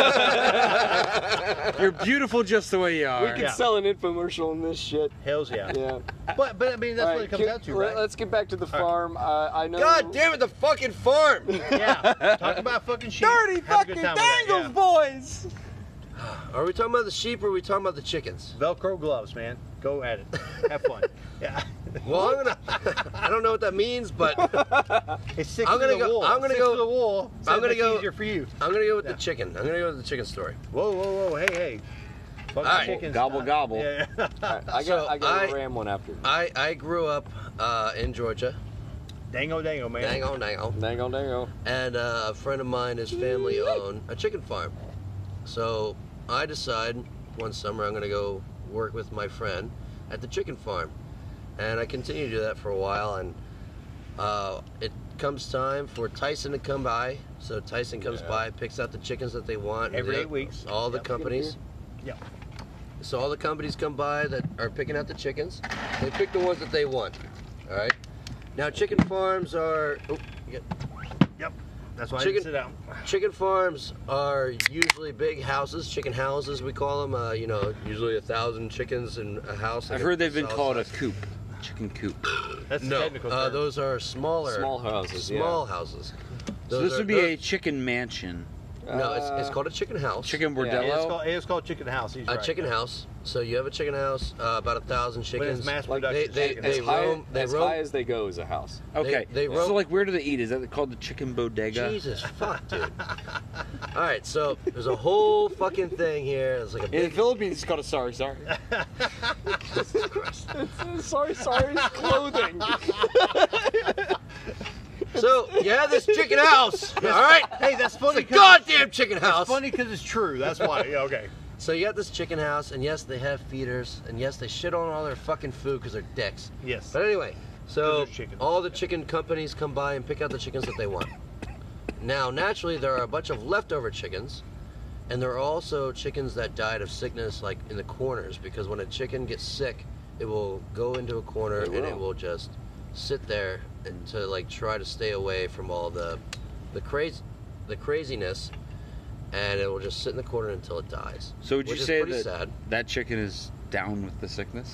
[SPEAKER 5] You're beautiful just the way you
[SPEAKER 4] We
[SPEAKER 5] are.
[SPEAKER 4] could
[SPEAKER 2] Yeah.
[SPEAKER 4] sell an infomercial on this shit.
[SPEAKER 2] Hells yeah.
[SPEAKER 4] Yeah.
[SPEAKER 2] But, but I mean, that's
[SPEAKER 4] All
[SPEAKER 2] what
[SPEAKER 4] right,
[SPEAKER 2] it comes
[SPEAKER 4] can-
[SPEAKER 2] down to,
[SPEAKER 4] let-
[SPEAKER 2] right?
[SPEAKER 4] Let's get back to the farm. Uh, I know.
[SPEAKER 3] God damn it, the fucking farm.
[SPEAKER 2] Yeah. Talk about fucking sheep.
[SPEAKER 5] Dirty
[SPEAKER 2] Have a
[SPEAKER 5] fucking
[SPEAKER 2] good time with that,
[SPEAKER 5] dangles, boys!
[SPEAKER 3] Are we talking about the sheep or are we talking about the chickens?
[SPEAKER 2] yeah. Velcro gloves, man. Go at it. Have fun. Yeah.
[SPEAKER 3] Well, I'm gonna. I don't know what that means, but
[SPEAKER 2] It's six
[SPEAKER 3] I'm
[SPEAKER 2] to
[SPEAKER 3] gonna
[SPEAKER 2] the
[SPEAKER 3] go-
[SPEAKER 2] wool.
[SPEAKER 3] I'm gonna
[SPEAKER 2] Six
[SPEAKER 3] go-
[SPEAKER 2] to the wool. So
[SPEAKER 3] I'm gonna
[SPEAKER 2] it makes it
[SPEAKER 3] go-
[SPEAKER 2] easier for you.
[SPEAKER 3] I'm gonna go with
[SPEAKER 2] Yeah.
[SPEAKER 3] the chicken. I'm gonna go with the chicken story.
[SPEAKER 2] Whoa, whoa, whoa! Hey, hey! Fucking
[SPEAKER 3] All right.
[SPEAKER 2] chickens.
[SPEAKER 1] Gobble, gobble.
[SPEAKER 2] Yeah.
[SPEAKER 4] All right, I got,
[SPEAKER 3] So,
[SPEAKER 4] I got
[SPEAKER 3] I-
[SPEAKER 4] a ram one after.
[SPEAKER 3] I I grew up uh, in Georgia.
[SPEAKER 2] Dango, dango, man.
[SPEAKER 3] Dango, dango.
[SPEAKER 4] Dango, dango.
[SPEAKER 3] And uh, a friend of mine, his family owned a chicken farm. So I decide one summer I'm going to go work with my friend at the chicken farm. And I continue to do that for a while. And uh, it comes time for Tyson to come by. So Tyson comes
[SPEAKER 4] Yeah.
[SPEAKER 3] by, picks out the chickens that they want.
[SPEAKER 2] Every
[SPEAKER 3] The-
[SPEAKER 2] eight weeks.
[SPEAKER 3] All the
[SPEAKER 2] Yep.
[SPEAKER 3] companies.
[SPEAKER 2] Yep.
[SPEAKER 3] So all the companies come by that are picking out the chickens. They pick the ones that they want. All right. Now chicken farms are. Oh, you get-
[SPEAKER 2] Yep. That's why I
[SPEAKER 3] Chicken-
[SPEAKER 2] didn't sit down.
[SPEAKER 3] Chicken farms are usually big houses, chicken houses we call them. Uh, you know, usually a thousand chickens in a house.
[SPEAKER 1] I've
[SPEAKER 3] like
[SPEAKER 1] heard they've been
[SPEAKER 3] solid
[SPEAKER 1] called a
[SPEAKER 3] size.
[SPEAKER 1] coop. Chicken coop.
[SPEAKER 2] That's the
[SPEAKER 3] No,
[SPEAKER 2] technical
[SPEAKER 3] uh,
[SPEAKER 2] term.
[SPEAKER 3] those are smaller.
[SPEAKER 4] Small houses, yeah.
[SPEAKER 3] Small houses.
[SPEAKER 1] So
[SPEAKER 3] Those
[SPEAKER 1] this
[SPEAKER 3] are-
[SPEAKER 1] would be
[SPEAKER 3] those-
[SPEAKER 1] a chicken mansion.
[SPEAKER 3] No, it's, it's
[SPEAKER 4] Uh,
[SPEAKER 3] called a chicken house.
[SPEAKER 1] Chicken
[SPEAKER 4] Yeah,
[SPEAKER 2] Yeah, it's
[SPEAKER 1] bordello.
[SPEAKER 2] called, it's called chicken house. He's
[SPEAKER 3] A
[SPEAKER 2] right.
[SPEAKER 3] chicken house. So you have a chicken house, uh, about a thousand
[SPEAKER 2] But
[SPEAKER 3] chickens.
[SPEAKER 2] it's mass
[SPEAKER 4] Like,
[SPEAKER 2] production.
[SPEAKER 3] they-
[SPEAKER 2] chicken.
[SPEAKER 3] they-
[SPEAKER 4] As, high,
[SPEAKER 3] roam- they
[SPEAKER 4] as
[SPEAKER 3] roam-
[SPEAKER 4] high as they go is a house.
[SPEAKER 1] Okay.
[SPEAKER 3] they
[SPEAKER 1] so
[SPEAKER 3] roam-
[SPEAKER 1] like, where do they eat? Is that called the chicken bodega?
[SPEAKER 3] Jesus fuck, dude. All right, so there's a whole fucking thing here. It's like a
[SPEAKER 5] In the
[SPEAKER 3] big.
[SPEAKER 5] Philippines, it's called a sorry, sorry.
[SPEAKER 4] sorry, sorry, it's clothing.
[SPEAKER 3] So you have this chicken house. All right.
[SPEAKER 2] Hey, that's funny.
[SPEAKER 3] It's a goddamn chicken house.
[SPEAKER 2] It's funny because it's true. That's why. Yeah, okay.
[SPEAKER 3] So you got this chicken house, and yes, they have feeders, and yes, they shit on all their fucking food because they're dicks.
[SPEAKER 2] Yes.
[SPEAKER 3] But anyway, so
[SPEAKER 2] Those are chickens.
[SPEAKER 3] all the chicken companies come by and pick out the chickens that they want. Now, naturally, there are a bunch of leftover chickens, and there are also chickens that died of sickness, like in the corners, because when a chicken gets sick, it will go into a corner
[SPEAKER 4] It
[SPEAKER 3] and it
[SPEAKER 4] will.
[SPEAKER 3] will just sit there and to like try to stay away from all the the crazy the craziness, and it will just sit in the corner until it dies.
[SPEAKER 1] So would you
[SPEAKER 3] which is
[SPEAKER 1] say
[SPEAKER 3] pretty
[SPEAKER 1] that
[SPEAKER 3] sad.
[SPEAKER 1] that chicken is down with the sickness?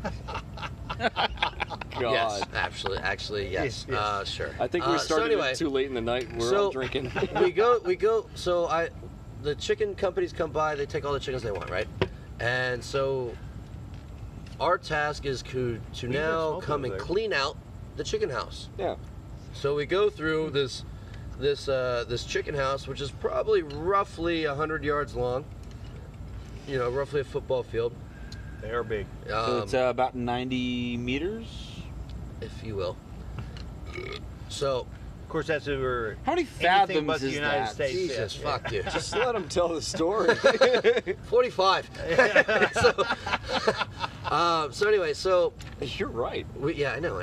[SPEAKER 4] God.
[SPEAKER 3] Yes, actually, actually, yes.
[SPEAKER 2] Yes, yes.
[SPEAKER 3] Uh, sure.
[SPEAKER 4] I think we
[SPEAKER 3] Uh, so
[SPEAKER 4] started
[SPEAKER 3] anyway,
[SPEAKER 4] it too late in the night. We're
[SPEAKER 3] so-
[SPEAKER 4] all drinking.
[SPEAKER 3] we go, we go. So I, the chicken companies come by. They take all the chickens they want, right? And so our task is to to
[SPEAKER 2] We
[SPEAKER 3] now
[SPEAKER 2] smoke
[SPEAKER 3] come
[SPEAKER 2] over
[SPEAKER 3] and
[SPEAKER 2] there.
[SPEAKER 3] clean out the chicken house.
[SPEAKER 4] Yeah.
[SPEAKER 3] So we go through this this uh, this chicken house, which is probably roughly a hundred yards long. You know, roughly a football field,
[SPEAKER 2] They are big.
[SPEAKER 1] so
[SPEAKER 3] um,
[SPEAKER 1] it's uh, about ninety meters.
[SPEAKER 3] if you will. So
[SPEAKER 2] Of course, that's over.
[SPEAKER 1] How many
[SPEAKER 2] anything
[SPEAKER 1] fathoms
[SPEAKER 2] but the
[SPEAKER 1] is
[SPEAKER 2] United
[SPEAKER 1] that?
[SPEAKER 2] States.
[SPEAKER 3] Jesus,
[SPEAKER 2] yeah.
[SPEAKER 3] fuck, dude.
[SPEAKER 4] Just let him tell the story.
[SPEAKER 3] forty-five. so, um, so anyway, so
[SPEAKER 4] You're right.
[SPEAKER 3] we, yeah, I know,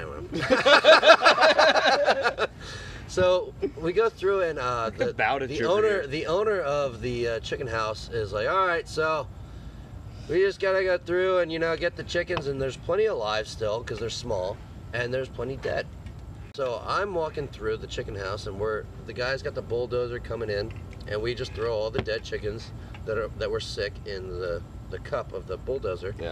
[SPEAKER 3] I know. So we go through and uh, the,
[SPEAKER 1] about it,
[SPEAKER 3] the
[SPEAKER 1] you're
[SPEAKER 3] owner,
[SPEAKER 1] here.
[SPEAKER 3] the owner of the uh, chicken house is like, all right, so we just gotta go through and you know get the chickens, and there's plenty alive still because they're small, and there's plenty dead. So I'm walking through the chicken house, and we're the guy's got the bulldozer coming in, and we just throw all the dead chickens that are that were sick in the the cup of the bulldozer.
[SPEAKER 4] Yeah.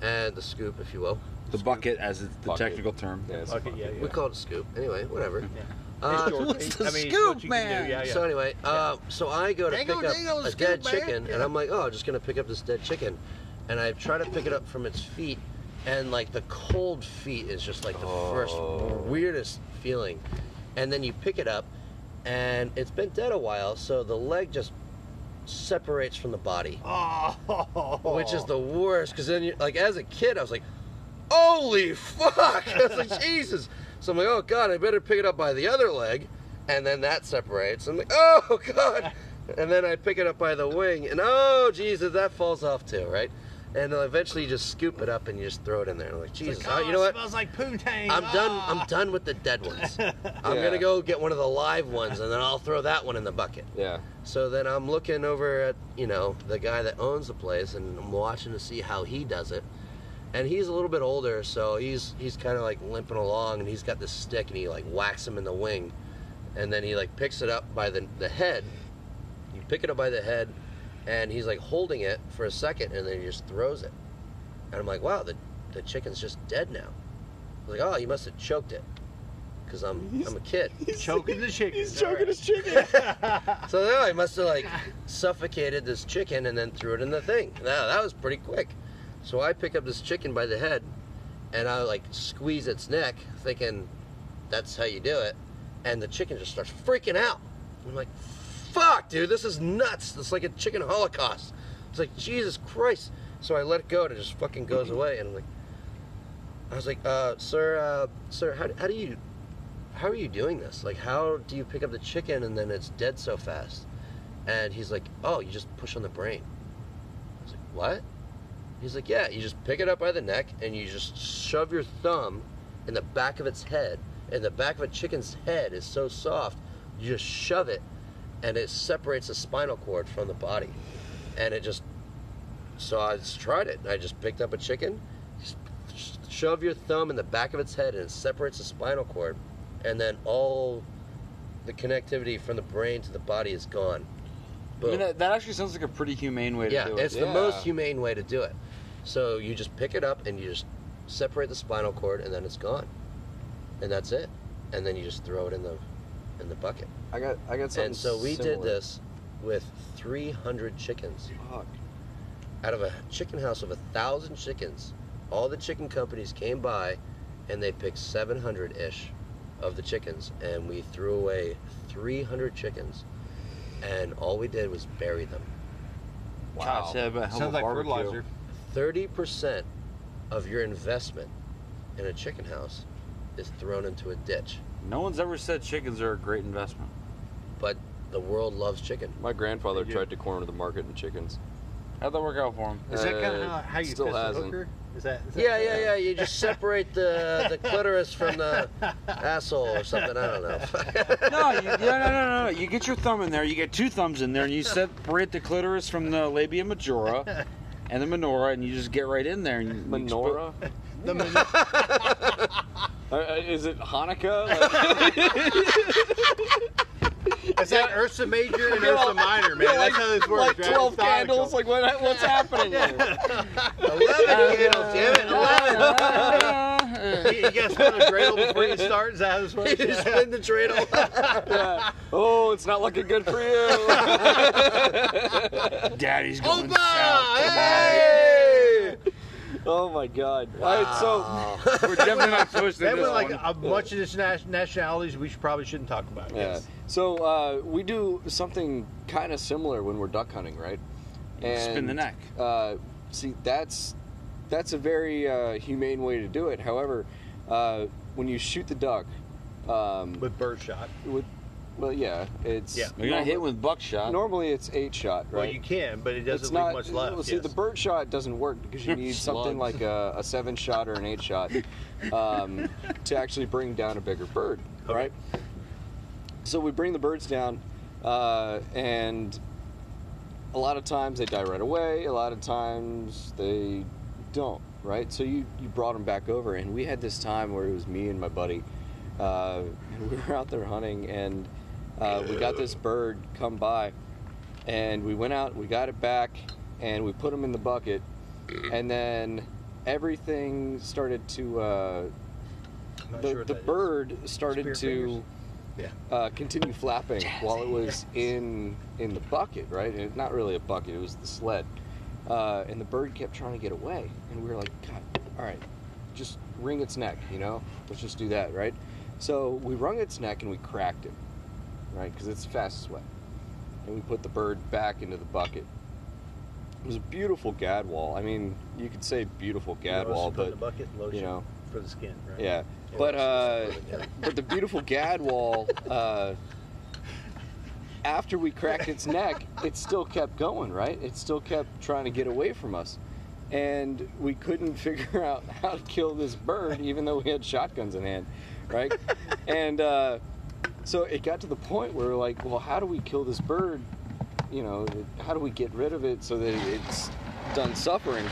[SPEAKER 3] and the scoop, if you will.
[SPEAKER 1] The bucket, as it's the
[SPEAKER 4] Bucket.
[SPEAKER 1] technical term.
[SPEAKER 4] Yeah, it's
[SPEAKER 2] Okay,
[SPEAKER 4] fine.
[SPEAKER 2] yeah, yeah.
[SPEAKER 3] We call it a scoop. Anyway, whatever.
[SPEAKER 2] It's
[SPEAKER 3] Uh,
[SPEAKER 2] short.
[SPEAKER 1] What's the
[SPEAKER 2] I mean,
[SPEAKER 1] scoop,
[SPEAKER 2] what you can do,
[SPEAKER 1] man?
[SPEAKER 2] Yeah, yeah.
[SPEAKER 3] So anyway, uh, so I go to
[SPEAKER 2] Dangle,
[SPEAKER 3] pick up
[SPEAKER 2] dangle,
[SPEAKER 3] a
[SPEAKER 2] scoop,
[SPEAKER 3] dead
[SPEAKER 2] man.
[SPEAKER 3] chicken,
[SPEAKER 2] Yeah.
[SPEAKER 3] and I'm like, oh, I'm just gonna pick up this dead chicken, and I try to pick it up from its feet, and like the cold feet is just like the first
[SPEAKER 4] Oh.
[SPEAKER 3] weirdest feeling, and then you pick it up, and it's been dead a while, so the leg just separates from the body,
[SPEAKER 2] Oh.
[SPEAKER 3] which is the worst. Because then, you, like as a kid, I was like, holy fuck! I was like, Jesus. So I'm like, oh god, I better pick it up by the other leg, and then that separates. I'm like, oh god, and then I pick it up by the wing, and oh Jesus, that falls off too, right? And then eventually you just scoop it up and you just throw it in there. I'm like, Jesus,
[SPEAKER 2] Like,
[SPEAKER 3] uh,
[SPEAKER 2] oh,
[SPEAKER 3] you know what?
[SPEAKER 2] It smells like poontang.
[SPEAKER 3] I'm done.
[SPEAKER 2] Ah.
[SPEAKER 3] I'm done with the dead ones. I'm
[SPEAKER 4] Yeah.
[SPEAKER 3] gonna go get one of the live ones, and then I'll throw that one in the bucket.
[SPEAKER 4] Yeah.
[SPEAKER 3] So then I'm looking over at, you know, the guy that owns the place, and I'm watching to see how he does it. And he's a little bit older, so he's he's kind of like limping along, and he's got this stick, and he like whacks him in the wing, and then he like picks it up by the the head. You pick it up by the head, and he's like holding it for a second, and then he just throws it. And I'm like, wow, the the chicken's just dead now. I was like, oh, you must have choked it, because I'm I'm a kid.
[SPEAKER 2] Choking the chicken.
[SPEAKER 5] He's choking his chicken.
[SPEAKER 3] So no, I must have like suffocated this chicken and then threw it in the thing. Now that was pretty quick. So I pick up this chicken by the head, and I like squeeze its neck, thinking that's how you do it. And the chicken just starts freaking out. I'm like, fuck, dude, this is nuts. It's like a chicken holocaust. It's like, Jesus Christ. So I let it go, and it just fucking goes away. And I'm like, I was like, uh, sir, uh, sir, how, how do you, how are you doing this? Like, how do you pick up the chicken and then it's dead so fast? And he's like, oh, you just push on the brain. I was like, what? He's like, yeah, you just pick it up by the neck and you just shove your thumb in the back of its head. And the back of a chicken's head is so soft, you just shove it and it separates the spinal cord from the body. And it just, so I just tried it. I just picked up a chicken, just shove your thumb in the back of its head and it separates the spinal cord. And then all the connectivity from the brain to the body is gone.
[SPEAKER 1] I mean,
[SPEAKER 3] Boom.
[SPEAKER 1] that, that actually sounds like a pretty humane way to
[SPEAKER 3] Yeah,
[SPEAKER 1] do it.
[SPEAKER 3] it's the
[SPEAKER 4] Yeah.
[SPEAKER 3] most humane way to do it. So you just pick it up and you just separate the spinal cord and then it's gone. And that's it. And then you just throw it in the in the bucket.
[SPEAKER 4] I got I got something
[SPEAKER 3] And so we did
[SPEAKER 4] similar.
[SPEAKER 3] this with three hundred chickens.
[SPEAKER 4] Fuck.
[SPEAKER 3] Out of a chicken house of a thousand chickens, all the chicken companies came by and they picked seven hundred-ish of the chickens, and we threw away three hundred chickens, and all we did was bury them.
[SPEAKER 1] Wow.
[SPEAKER 4] Wow.
[SPEAKER 1] Yeah, but hell of
[SPEAKER 2] Sounds
[SPEAKER 1] a
[SPEAKER 2] like
[SPEAKER 1] barbecue.
[SPEAKER 2] fertilizer.
[SPEAKER 3] thirty percent of your investment in a chicken house is thrown into a ditch.
[SPEAKER 1] No one's ever said chickens are a great investment.
[SPEAKER 3] But the world loves chicken.
[SPEAKER 4] My grandfather
[SPEAKER 2] They do.
[SPEAKER 4] tried to corner the market in chickens.
[SPEAKER 1] How'd that work out for him?
[SPEAKER 2] Is that kind
[SPEAKER 4] Uh,
[SPEAKER 2] of how, how you
[SPEAKER 4] still
[SPEAKER 2] fist a
[SPEAKER 4] hasn't.
[SPEAKER 2] hooker? Is that? Is that
[SPEAKER 3] Yeah, yeah, yeah. You just separate the, the clitoris from the asshole or something. I don't know.
[SPEAKER 1] No, you, no, no, no, no. You get your thumb in there. You get two thumbs in there, and you separate the clitoris from the labia majora and the menorah, and you just get right in there. And you, you
[SPEAKER 4] Menorah?
[SPEAKER 2] The min-
[SPEAKER 4] Uh, uh, is it Hanukkah? Like,
[SPEAKER 2] Is that Ursa Major and Ursa Minor, man? That's how this works,
[SPEAKER 4] like
[SPEAKER 2] right?
[SPEAKER 4] twelve
[SPEAKER 2] It's nautical.
[SPEAKER 4] candles? Like what, what's happening here?
[SPEAKER 3] eleven candles, damn it, eleven.
[SPEAKER 2] you, you got to spin a dreidel before you start? Is that how this works?
[SPEAKER 3] You spin the dreidel.
[SPEAKER 4] Yeah. Oh, it's not looking good for you.
[SPEAKER 1] Daddy's going
[SPEAKER 3] Opa!
[SPEAKER 1] south.
[SPEAKER 3] Hey!
[SPEAKER 4] Oh my God! All right, so
[SPEAKER 1] We're definitely not posting
[SPEAKER 2] That
[SPEAKER 1] this
[SPEAKER 2] was like
[SPEAKER 1] one.
[SPEAKER 2] a bunch of this nas- nationalities we should, probably shouldn't talk about.
[SPEAKER 4] yeah, so uh, we do something kind of similar when we're duck hunting, right?
[SPEAKER 1] Spin the neck.
[SPEAKER 4] Uh, see, that's that's a very uh, humane way to do it. However, uh, when you shoot the duck, um,
[SPEAKER 2] With birdshot.
[SPEAKER 4] with well, yeah, it's
[SPEAKER 2] Yeah.
[SPEAKER 1] You're gonna hit with buckshot.
[SPEAKER 4] Normally, it's eight shot, right?
[SPEAKER 2] Well, you can, but it doesn't
[SPEAKER 4] it's
[SPEAKER 2] leave
[SPEAKER 4] not
[SPEAKER 2] much left.
[SPEAKER 4] Well, see,
[SPEAKER 2] yes.
[SPEAKER 4] the bird shot doesn't work because you need something
[SPEAKER 1] Slugs.
[SPEAKER 4] like a, a seven shot or an eight shot um, to actually bring down a bigger bird,
[SPEAKER 2] Okay.
[SPEAKER 4] right? So we bring the birds down, uh, and a lot of times they die right away. A lot of times they don't, right? So you you brought them back over, and we had this time where it was me and my buddy, uh, and we were out there hunting, and uh, we got this bird come by, and we went out, we got it back, and we put him in the bucket, and then everything started to. Uh,
[SPEAKER 2] I'm not
[SPEAKER 4] the
[SPEAKER 2] sure what
[SPEAKER 4] the
[SPEAKER 2] that is.
[SPEAKER 4] bird started
[SPEAKER 2] Spear
[SPEAKER 4] to
[SPEAKER 2] fingers?
[SPEAKER 4] uh, continue flapping while it was in in the bucket, right? And not really a bucket; it was the sled. Uh, and the bird kept trying to get away, and we were like, God, all right, just wring its neck, you know? Let's just do that, right? So we wrung its neck and we cracked it, right? Because it's fast sweat. And we put the bird back into the bucket. It was a beautiful gadwall. I mean, you could say beautiful gadwall,
[SPEAKER 2] Put in
[SPEAKER 4] but
[SPEAKER 2] the bucket, lotion
[SPEAKER 4] you know,
[SPEAKER 2] for the skin, right?
[SPEAKER 4] yeah.
[SPEAKER 2] Yeah,
[SPEAKER 4] But
[SPEAKER 2] that's-
[SPEAKER 4] uh,
[SPEAKER 2] yeah.
[SPEAKER 4] but the beautiful gadwall, uh, after we cracked its neck, it still kept going, right? It still kept trying to get away from us. And we couldn't figure out how to kill this bird, even though we had shotguns in hand, right? and uh, so it got to the point where we're like, well, how do we kill this bird? You know, how do we get rid of it so that it's done suffering?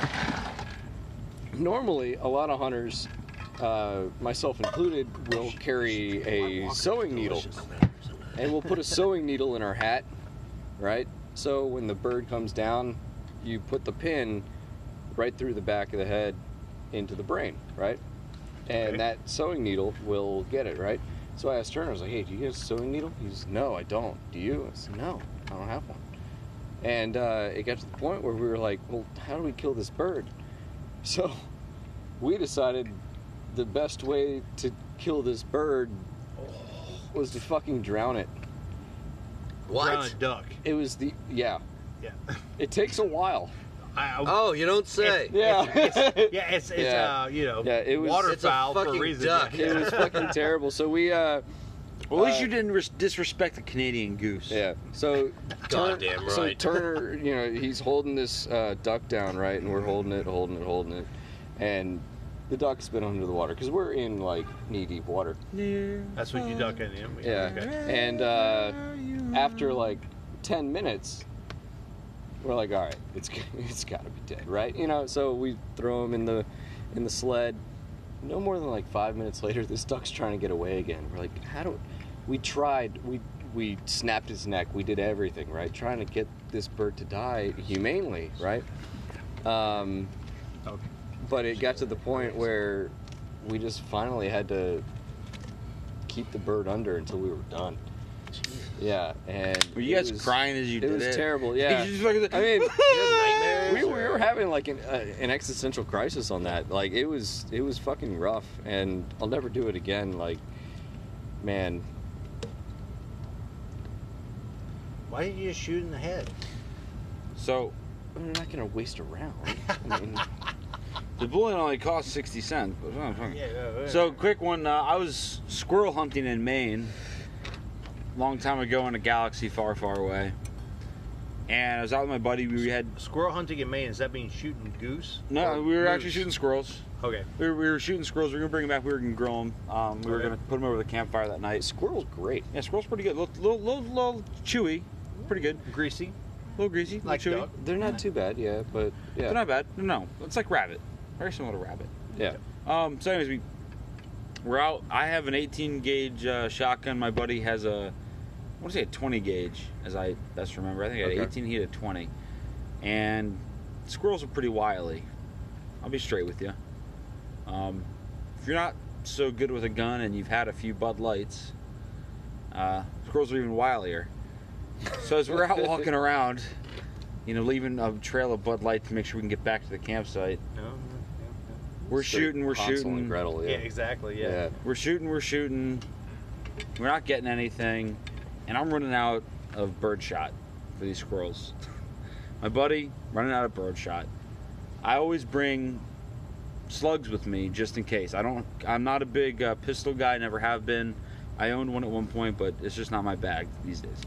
[SPEAKER 4] Normally, a lot of hunters, uh, myself included, will carry a sewing needle. And we'll put a sewing needle in our hat, right? So when the bird comes down, you put the pin right through the back of the head into the brain, right? And
[SPEAKER 2] Okay.
[SPEAKER 4] that sewing needle will get it, right? So I asked Turner, I was like, hey, do you have a sewing needle? He says, no, I don't. Do you? I said, no, I don't have one. And uh, it got to the point where we were like, well, how do we kill this bird? So we decided the best way to kill this bird was to fucking drown it.
[SPEAKER 3] What?
[SPEAKER 2] Drown a duck.
[SPEAKER 4] It was the, yeah.
[SPEAKER 2] Yeah.
[SPEAKER 4] It takes a while.
[SPEAKER 2] I, I,
[SPEAKER 3] Oh, you don't say.
[SPEAKER 4] Yeah.
[SPEAKER 2] It's, yeah, it's, it's
[SPEAKER 4] Yeah.
[SPEAKER 2] uh, you know,
[SPEAKER 4] Yeah, it was-
[SPEAKER 3] It's a
[SPEAKER 2] waterfowl for a
[SPEAKER 3] fucking
[SPEAKER 2] reason.
[SPEAKER 3] duck.
[SPEAKER 2] Yeah.
[SPEAKER 4] It was fucking terrible. So we, uh,
[SPEAKER 1] Well, at least
[SPEAKER 4] Uh,
[SPEAKER 1] you didn't res- disrespect the Canadian goose.
[SPEAKER 4] yeah. So,
[SPEAKER 3] Goddamn
[SPEAKER 4] so
[SPEAKER 3] right.
[SPEAKER 4] Turner, you know, he's holding this uh, duck down, right? And we're holding it, holding it, holding it. And the duck's been under the water because we're in, like, knee-deep water.
[SPEAKER 2] That's what you duck in.
[SPEAKER 4] Yeah.
[SPEAKER 2] Okay.
[SPEAKER 4] And uh, after, like, ten minutes, we're like, all right, it's it's got to be dead, right? You know, so we throw him in the in the sled. No more than like five minutes later, this duck's trying to get away again. We're like, how do we tried? We we snapped his neck. We did everything, right? Trying to get this bird to die humanely, right? Um,
[SPEAKER 2] Okay.
[SPEAKER 4] but it got to the point where we just finally had to keep the bird under until we were done. Yeah, and
[SPEAKER 1] Were you
[SPEAKER 4] it
[SPEAKER 1] guys
[SPEAKER 4] was-
[SPEAKER 1] crying as you
[SPEAKER 4] it
[SPEAKER 1] did
[SPEAKER 4] was
[SPEAKER 1] it?
[SPEAKER 4] terrible. Yeah,
[SPEAKER 1] You just fucking-
[SPEAKER 4] I mean,
[SPEAKER 3] nightmares,
[SPEAKER 4] we, we
[SPEAKER 3] or-
[SPEAKER 4] were having like an, uh, an existential crisis on that. Like it was it was fucking rough, and I'll never do it again. Like, man,
[SPEAKER 2] Why did you just shoot in the head?
[SPEAKER 1] So
[SPEAKER 4] I'm not gonna waste a round. I mean,
[SPEAKER 1] the bullet only cost sixty cents. But, uh, fuck.
[SPEAKER 2] Yeah, yeah, yeah.
[SPEAKER 1] So quick one. Uh, I was squirrel hunting in Maine, long time ago in a galaxy far, far away. And I was out with my buddy. We had
[SPEAKER 2] Squirrel hunting in Maine, does that mean shooting goose?
[SPEAKER 1] no.
[SPEAKER 2] Or
[SPEAKER 1] We were
[SPEAKER 2] moose?
[SPEAKER 1] actually shooting squirrels.
[SPEAKER 2] Okay.
[SPEAKER 1] We were, we were shooting squirrels. We were gonna bring them back. We were gonna grill them. Um, we were
[SPEAKER 2] Okay.
[SPEAKER 1] gonna put them over the campfire that night.
[SPEAKER 4] squirrel's great.
[SPEAKER 1] Yeah, squirrels pretty good. Little, little, little, little chewy. Pretty good.
[SPEAKER 2] Greasy.
[SPEAKER 1] A little greasy. A little
[SPEAKER 2] Like
[SPEAKER 1] chewy.
[SPEAKER 2] duck.
[SPEAKER 4] They're not too bad, yeah, but yeah,
[SPEAKER 1] They're not bad. No, no. It's like rabbit. Very similar to rabbit.
[SPEAKER 4] yeah.
[SPEAKER 1] Um, so anyways, we we're out. I have an eighteen gauge uh, shotgun. My buddy has a, I want to say a twenty gauge, as I best remember. I think I had
[SPEAKER 4] Okay.
[SPEAKER 1] eighteen. He had a twenty. And squirrels are pretty wily. I'll be straight with you. Um, if you're not so good with a gun and you've had a few Bud Lights, uh, squirrels are even wilier. So as we're out walking around, you know, leaving a trail of Bud Light to make sure we can get back to the campsite,
[SPEAKER 2] No, no, no,
[SPEAKER 1] we're
[SPEAKER 4] Straight
[SPEAKER 1] shooting, we're
[SPEAKER 4] Hansel
[SPEAKER 1] shooting.
[SPEAKER 4] and Gretel,
[SPEAKER 2] no.
[SPEAKER 4] yeah.
[SPEAKER 2] Yeah, exactly. Yeah.
[SPEAKER 4] yeah.
[SPEAKER 1] We're shooting, we're shooting. We're not getting anything. And I'm running out of birdshot for these squirrels. My buddy, running out of birdshot. I always bring slugs with me just in case. I don't, I'm not a big uh, pistol guy, never have been. I owned one at one point, but it's just not my bag these days.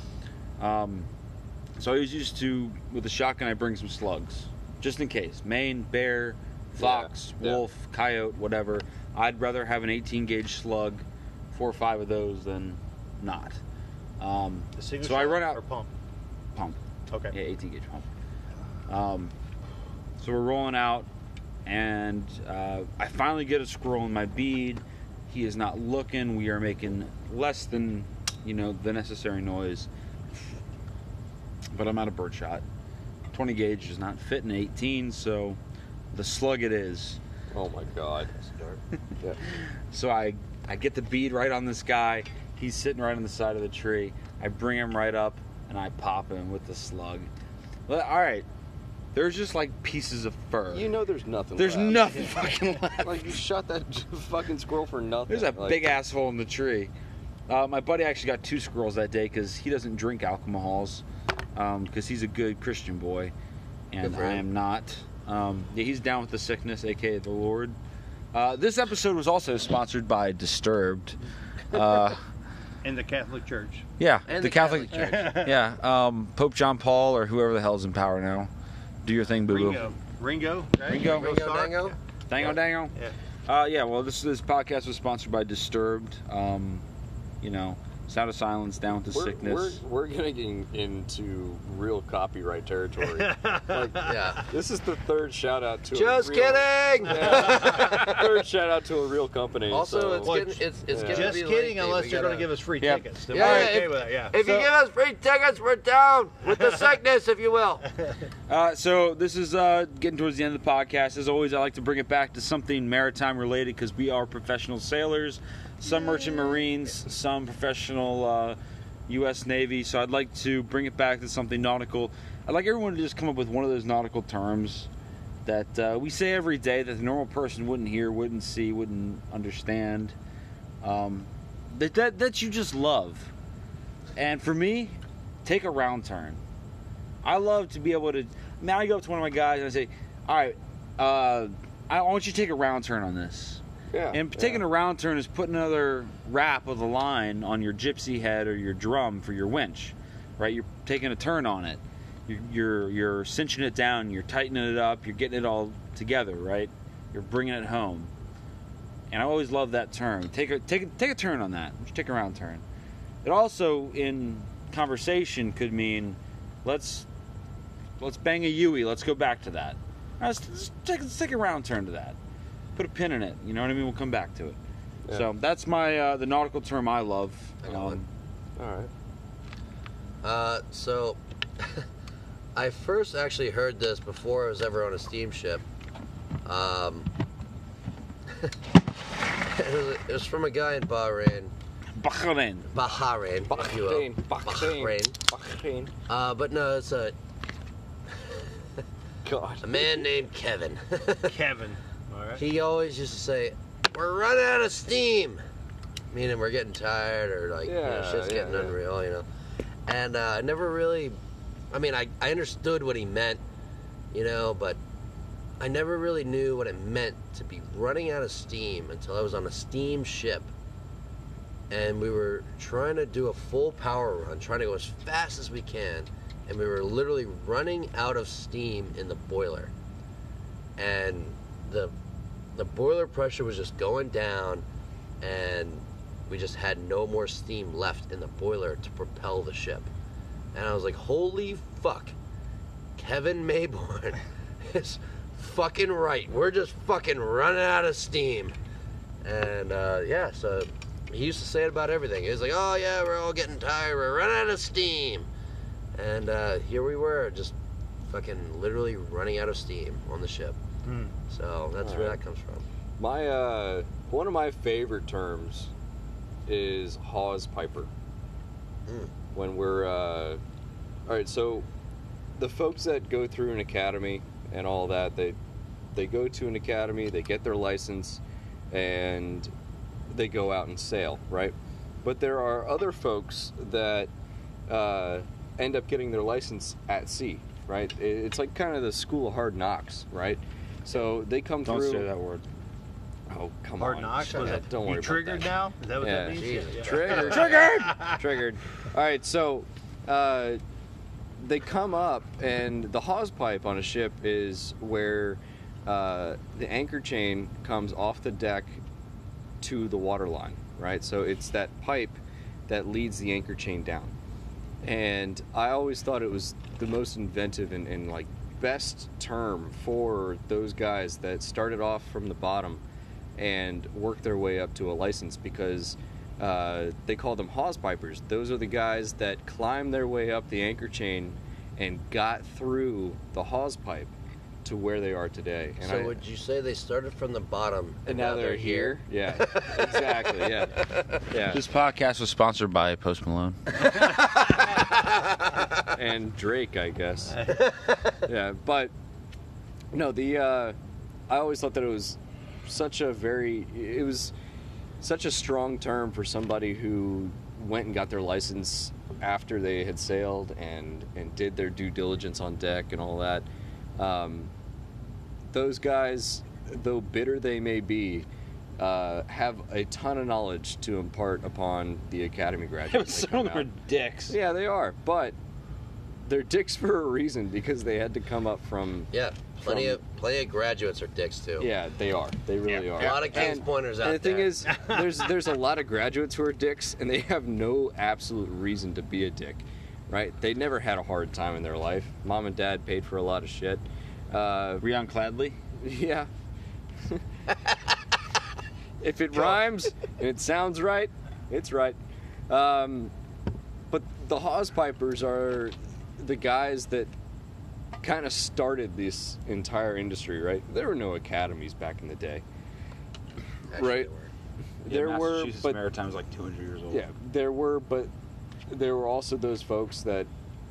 [SPEAKER 1] Um, so I was used to, with the shotgun, I bring some slugs. Just in case. Maine, bear, fox,
[SPEAKER 4] Yeah, yeah.
[SPEAKER 1] wolf, coyote, whatever. I'd rather have an eighteen gauge slug, four or five of those, than not. Um,
[SPEAKER 2] The single
[SPEAKER 1] so I
[SPEAKER 2] shot
[SPEAKER 1] run out.
[SPEAKER 2] or pump.
[SPEAKER 1] Pump.
[SPEAKER 2] Okay.
[SPEAKER 1] Yeah, eighteen gauge pump. Um, so we're rolling out, and uh, I finally get a squirrel in my bead. He is not looking. We are making less than, you know, the necessary noise. But I'm out of birdshot. twenty gauge does not fit in eighteen, so the slug it is.
[SPEAKER 4] Oh my god. Yeah.
[SPEAKER 1] So I, I get the bead right on this guy. He's sitting right on the side of the tree. I bring him right up, and I pop him with the slug. Well, all right. There's just like pieces of fur.
[SPEAKER 4] You know there's nothing
[SPEAKER 1] There's
[SPEAKER 4] left.
[SPEAKER 1] nothing fucking left.
[SPEAKER 4] Like, you shot that fucking squirrel for nothing.
[SPEAKER 1] There's a
[SPEAKER 4] Like,
[SPEAKER 1] big asshole in the tree. Uh, my buddy actually got two squirrels that day because he doesn't drink alcohols because he's a good Christian boy, and
[SPEAKER 3] Good for
[SPEAKER 1] I
[SPEAKER 3] him.
[SPEAKER 1] am not. Um, yeah, he's down with the sickness, aka the Lord. Uh, this episode was also sponsored by Disturbed. Uh,
[SPEAKER 2] In the Catholic Church.
[SPEAKER 1] yeah,
[SPEAKER 3] And
[SPEAKER 1] the,
[SPEAKER 3] the
[SPEAKER 1] Catholic.
[SPEAKER 3] Catholic Church.
[SPEAKER 1] Yeah, um, Pope John Paul or whoever the hell's in power now. Do your thing, boo boo.
[SPEAKER 2] Ringo. Ringo. Right?
[SPEAKER 1] Ringo.
[SPEAKER 3] Ringo
[SPEAKER 2] Starr?
[SPEAKER 3] Dango?
[SPEAKER 1] Dango, dango.
[SPEAKER 2] Yeah.
[SPEAKER 1] Uh, yeah, well, this this podcast was sponsored by Disturbed. Um, you know, Sound of Silence, Down with the
[SPEAKER 4] we're,
[SPEAKER 1] Sickness.
[SPEAKER 4] We're, we're getting into real copyright territory. Like,
[SPEAKER 3] Yeah.
[SPEAKER 4] this is the third shout out to
[SPEAKER 3] Just
[SPEAKER 4] a real,
[SPEAKER 3] kidding!
[SPEAKER 4] Yeah. Third shout out to a real company.
[SPEAKER 3] Also,
[SPEAKER 4] so.
[SPEAKER 3] it's
[SPEAKER 2] Well,
[SPEAKER 3] getting it's it's
[SPEAKER 4] yeah.
[SPEAKER 3] getting
[SPEAKER 2] Just
[SPEAKER 3] to be
[SPEAKER 2] kidding,
[SPEAKER 3] lengthy.
[SPEAKER 2] unless
[SPEAKER 3] We
[SPEAKER 2] you're going
[SPEAKER 3] gotta-
[SPEAKER 2] to give us free
[SPEAKER 1] Yeah.
[SPEAKER 2] tickets. Then
[SPEAKER 3] Yeah,
[SPEAKER 2] we're
[SPEAKER 3] yeah,
[SPEAKER 2] okay
[SPEAKER 3] if-
[SPEAKER 2] with that, yeah.
[SPEAKER 3] If
[SPEAKER 1] So-
[SPEAKER 3] you give us free tickets, we're down with the sickness, if you will.
[SPEAKER 1] Uh, so this is uh, getting towards the end of the podcast. As always, I like to bring it back to something maritime related because we are professional sailors, some merchant marines, some professional uh, U S Navy. So I'd like to bring it back to something nautical. I'd like everyone to just come up with one of those nautical terms that uh, we say every day that the normal person wouldn't hear, wouldn't see, wouldn't understand. Um, that, that that you just love. And for me, take a round turn. I love to be able to. Now I go up to one of my guys and I say, "All right, uh, I want you to take a round turn on this."
[SPEAKER 4] yeah,
[SPEAKER 1] And
[SPEAKER 4] yeah.
[SPEAKER 1] taking a round turn is putting another wrap of the line on your gypsy head or your drum for your winch, right? You're taking a turn on it. You're you're, you're cinching it down. You're tightening it up. You're getting it all together, right? You're bringing it home. And I always love that term. Take a take a, take a turn on that. Just take a round turn. It also, in conversation, could mean let's let's bang a Yui. Let's go back to that. Let's, let's, take, let's take a round turn to that. Put a pin in it. You know what I mean? We'll come back to it.
[SPEAKER 4] Yeah.
[SPEAKER 1] So that's my uh, the nautical term I love.
[SPEAKER 3] I got one.
[SPEAKER 4] All right.
[SPEAKER 3] Uh, so, I first actually heard this before I was ever on a steamship. Um, it, was, it was from a guy in Bahrain.
[SPEAKER 1] Bahrain.
[SPEAKER 3] Bahrain, if you will.
[SPEAKER 4] Bahrain, Bahrain, Bahrain.
[SPEAKER 3] Uh, but no, it's a,
[SPEAKER 4] God.
[SPEAKER 3] a man named Kevin.
[SPEAKER 2] Kevin. All right.
[SPEAKER 3] He always used to say, "We're running out of steam," meaning we're getting tired or like, you know,
[SPEAKER 4] Yeah,
[SPEAKER 3] shit's
[SPEAKER 4] yeah,
[SPEAKER 3] getting
[SPEAKER 4] yeah.
[SPEAKER 3] unreal, you know. And uh, I never really, I mean, I, I understood what he meant, you know, but I never really knew what it meant to be running out of steam until I was on a steam ship. And we were trying to do a full power run, trying to go as fast as we can. And we were literally running out of steam in the boiler. And the the boiler pressure was just going down, and we just had no more steam left in the boiler to propel the ship. And I was like, holy fuck, Kevin Mayborn is fucking right. We're just fucking running out of steam. And uh, yeah, so he used to say it about everything. He was like, oh yeah, we're all getting tired, we're running out of steam. And uh, here we were, just fucking literally running out of steam on the ship.
[SPEAKER 2] Hmm.
[SPEAKER 3] So that's
[SPEAKER 4] All
[SPEAKER 3] where
[SPEAKER 4] right.
[SPEAKER 3] that comes from.
[SPEAKER 4] My uh, one of my favorite terms is Hawes Piper.
[SPEAKER 3] Mm.
[SPEAKER 4] When we're uh, all right, so the folks that go through an academy and all that, they they go to an academy, they get their license, and they go out and sail, right? But there are other folks that uh, end up getting their license at sea, right? It- It's like kind of the school of hard knocks, right? So they come
[SPEAKER 1] Don't
[SPEAKER 4] through.
[SPEAKER 1] say that word.
[SPEAKER 4] Oh, come
[SPEAKER 2] Hard
[SPEAKER 4] on.
[SPEAKER 2] knocks.
[SPEAKER 4] Shut
[SPEAKER 2] Was
[SPEAKER 4] up.
[SPEAKER 2] it-
[SPEAKER 4] Don't
[SPEAKER 2] you
[SPEAKER 4] worry about
[SPEAKER 2] triggered
[SPEAKER 4] that.
[SPEAKER 2] now? Is that what
[SPEAKER 4] Yeah.
[SPEAKER 2] that means?
[SPEAKER 3] Jesus.
[SPEAKER 2] Yeah.
[SPEAKER 4] Triggered.
[SPEAKER 1] Triggered!
[SPEAKER 4] Triggered. All right, so uh, they come up, and the hawse pipe on a ship is where uh, the anchor chain comes off the deck to the water line, right? So it's that pipe that leads the anchor chain down. And I always thought it was the most inventive and, and like best term for those guys that started off from the bottom and worked their way up to a license, because uh, they call them hawse pipers. Those are the guys that climbed their way up the anchor chain and got through the hawse pipe to where they are today. And
[SPEAKER 3] so
[SPEAKER 4] I,
[SPEAKER 3] would you say they started from the bottom
[SPEAKER 4] and now they're here? Yeah, exactly. Yeah, yeah.
[SPEAKER 1] This podcast was sponsored by Post Malone.
[SPEAKER 4] And Drake, I guess. Yeah, but no, the uh, I always thought that it was such a very it was such a strong term for somebody who went and got their license after they had sailed and and did their due diligence on deck and all that. Um, those guys, though bitter they may be, uh, have a ton of knowledge to impart upon the academy graduates. that
[SPEAKER 5] Some of
[SPEAKER 4] come
[SPEAKER 5] them are
[SPEAKER 4] out.
[SPEAKER 5] dicks.
[SPEAKER 4] Yeah, they are, but they're dicks for a reason because they had to come up from.
[SPEAKER 3] Yeah, plenty
[SPEAKER 4] From-
[SPEAKER 3] of plenty of graduates are dicks too.
[SPEAKER 4] Yeah, they are. They really
[SPEAKER 2] Yeah.
[SPEAKER 4] are.
[SPEAKER 3] A lot of Kings
[SPEAKER 4] And-
[SPEAKER 3] pointers out
[SPEAKER 4] and the thing
[SPEAKER 3] there.
[SPEAKER 4] is, there's there's a lot of graduates who are dicks, and they have no absolute reason to be a dick, right? They never had a hard time in their life. Mom and dad paid for a lot of shit. Uh,
[SPEAKER 1] Rion Cladley.
[SPEAKER 4] yeah. If it rhymes and it sounds right, it's right. Um, but the Hawes Pipers are the guys that kind of started this entire industry, right? There were no academies back in the day.
[SPEAKER 3] Actually,
[SPEAKER 4] right.
[SPEAKER 3] they were.
[SPEAKER 4] There were,
[SPEAKER 1] Massachusetts
[SPEAKER 4] but
[SPEAKER 1] Maritime's like two hundred years old.
[SPEAKER 4] yeah, there were, but there were also those folks that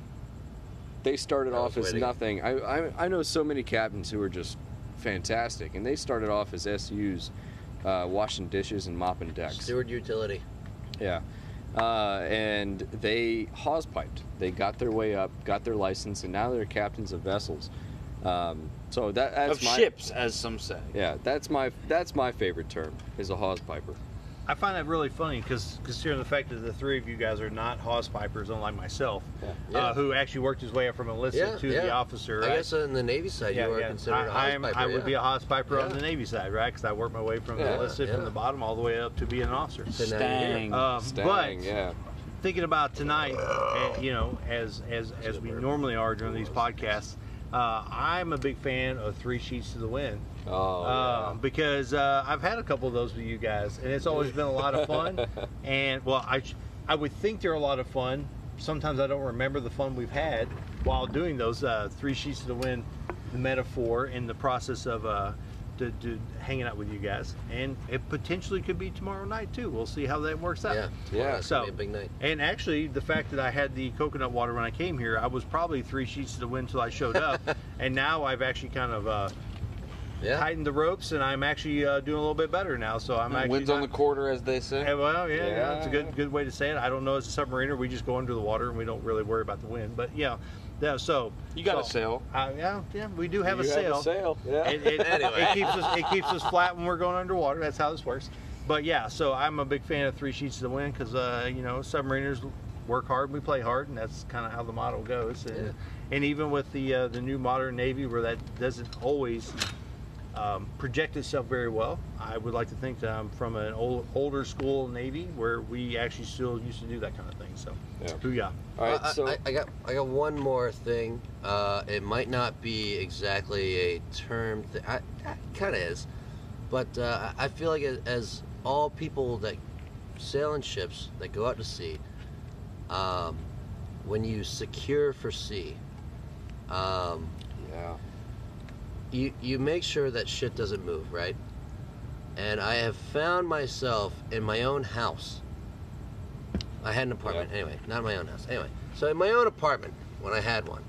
[SPEAKER 4] they started
[SPEAKER 3] I
[SPEAKER 4] off
[SPEAKER 3] was
[SPEAKER 4] as
[SPEAKER 3] waiting.
[SPEAKER 4] nothing. I, I I know so many captains who are just fantastic, and they started off as S Us, uh, washing dishes and mopping decks.
[SPEAKER 3] Steward utility.
[SPEAKER 4] Yeah. Uh, and they hawse piped. They got their way up, got their license, and now they're captains of vessels. Um, so that that's
[SPEAKER 5] Of
[SPEAKER 4] my,
[SPEAKER 5] ships, as some say.
[SPEAKER 4] Yeah, that's my that's my favorite term is a hawse piper.
[SPEAKER 2] I find that really funny because considering the fact that the three of you guys are not Hawes Pipers, unlike myself,
[SPEAKER 3] Yeah.
[SPEAKER 2] uh, who actually worked his way up from enlisted
[SPEAKER 3] Yeah,
[SPEAKER 2] to
[SPEAKER 3] yeah.
[SPEAKER 2] the officer.
[SPEAKER 3] I
[SPEAKER 2] Right?
[SPEAKER 3] guess in the Navy side you are considered a
[SPEAKER 2] I,
[SPEAKER 3] Hawes
[SPEAKER 2] I'm-
[SPEAKER 3] Piper.
[SPEAKER 2] I would
[SPEAKER 3] yeah.
[SPEAKER 2] be a Hawes Piper on
[SPEAKER 3] Yeah.
[SPEAKER 2] the Navy side, right? Because I worked my way from
[SPEAKER 4] Yeah,
[SPEAKER 2] the enlisted
[SPEAKER 3] yeah.
[SPEAKER 2] from the bottom all the way up to being an officer.
[SPEAKER 3] So now you're here.
[SPEAKER 5] Stang.
[SPEAKER 2] Um,
[SPEAKER 4] Stang,
[SPEAKER 2] but
[SPEAKER 4] yeah.
[SPEAKER 2] thinking about tonight, uh, you know, as as as we normally are during these podcasts, uh, I'm a big fan of Three Sheets to the Wind.
[SPEAKER 4] Oh,
[SPEAKER 2] Um, because uh, I've had a couple of those with you guys, and it's always been a lot of fun. And well, I I would think they're a lot of fun. Sometimes I don't remember the fun we've had while doing those uh, Three Sheets to the Wind, the metaphor in the process of uh, to, to hanging out with you guys. And it potentially could be tomorrow night too. We'll see how that works out.
[SPEAKER 3] Yeah,
[SPEAKER 4] Yeah,
[SPEAKER 3] It's
[SPEAKER 2] so-
[SPEAKER 3] gonna be a big night.
[SPEAKER 2] And actually, the fact that I had the coconut water when I came here, I was probably three sheets to the wind till I showed up. And now I've actually kind of uh,
[SPEAKER 3] Yeah.
[SPEAKER 2] tightened the ropes, and I'm actually uh, doing a little bit better now. So I'm actually
[SPEAKER 5] Wins on the
[SPEAKER 2] not-
[SPEAKER 5] quarter, as they say.
[SPEAKER 2] Eh, well, yeah, yeah, it's a
[SPEAKER 4] Yeah.
[SPEAKER 2] good good way to say it. I don't know as a submariner, we just go under the water and we don't really worry about the wind. But yeah, yeah. So
[SPEAKER 5] You got a
[SPEAKER 2] so,
[SPEAKER 5] sail.
[SPEAKER 2] Uh, yeah, yeah, we do have
[SPEAKER 4] you
[SPEAKER 2] a sail.
[SPEAKER 4] Have a sail. Yeah.
[SPEAKER 2] It, it,
[SPEAKER 3] Anyway.
[SPEAKER 2] it keeps us it keeps us flat when we're going underwater. That's how this works. But yeah, so I'm a big fan of Three Sheets to the Wind because uh, you know submariners work hard, and we play hard, and that's kind of how the motto goes. And,
[SPEAKER 3] Yeah.
[SPEAKER 2] and even with the uh, the new modern Navy, where that doesn't always um, project itself very well, I would like to think that I'm from an old, older school Navy where we actually still used to do that kind of thing. So,
[SPEAKER 4] Yeah.
[SPEAKER 2] booyah.
[SPEAKER 4] All right,
[SPEAKER 3] I,
[SPEAKER 4] so
[SPEAKER 3] I, I got I got one more thing. Uh, it might not be exactly a term. Th- I, it kind of is, but uh, I I feel like as, as all people that sail in ships that go out to sea, um, when you secure for sea, um,
[SPEAKER 4] yeah.
[SPEAKER 3] you you make sure that shit doesn't move, right? And I have found myself in my own house. I had an apartment,
[SPEAKER 4] Yeah.
[SPEAKER 3] anyway, not my own house. Anyway, so in my own apartment, when I had one,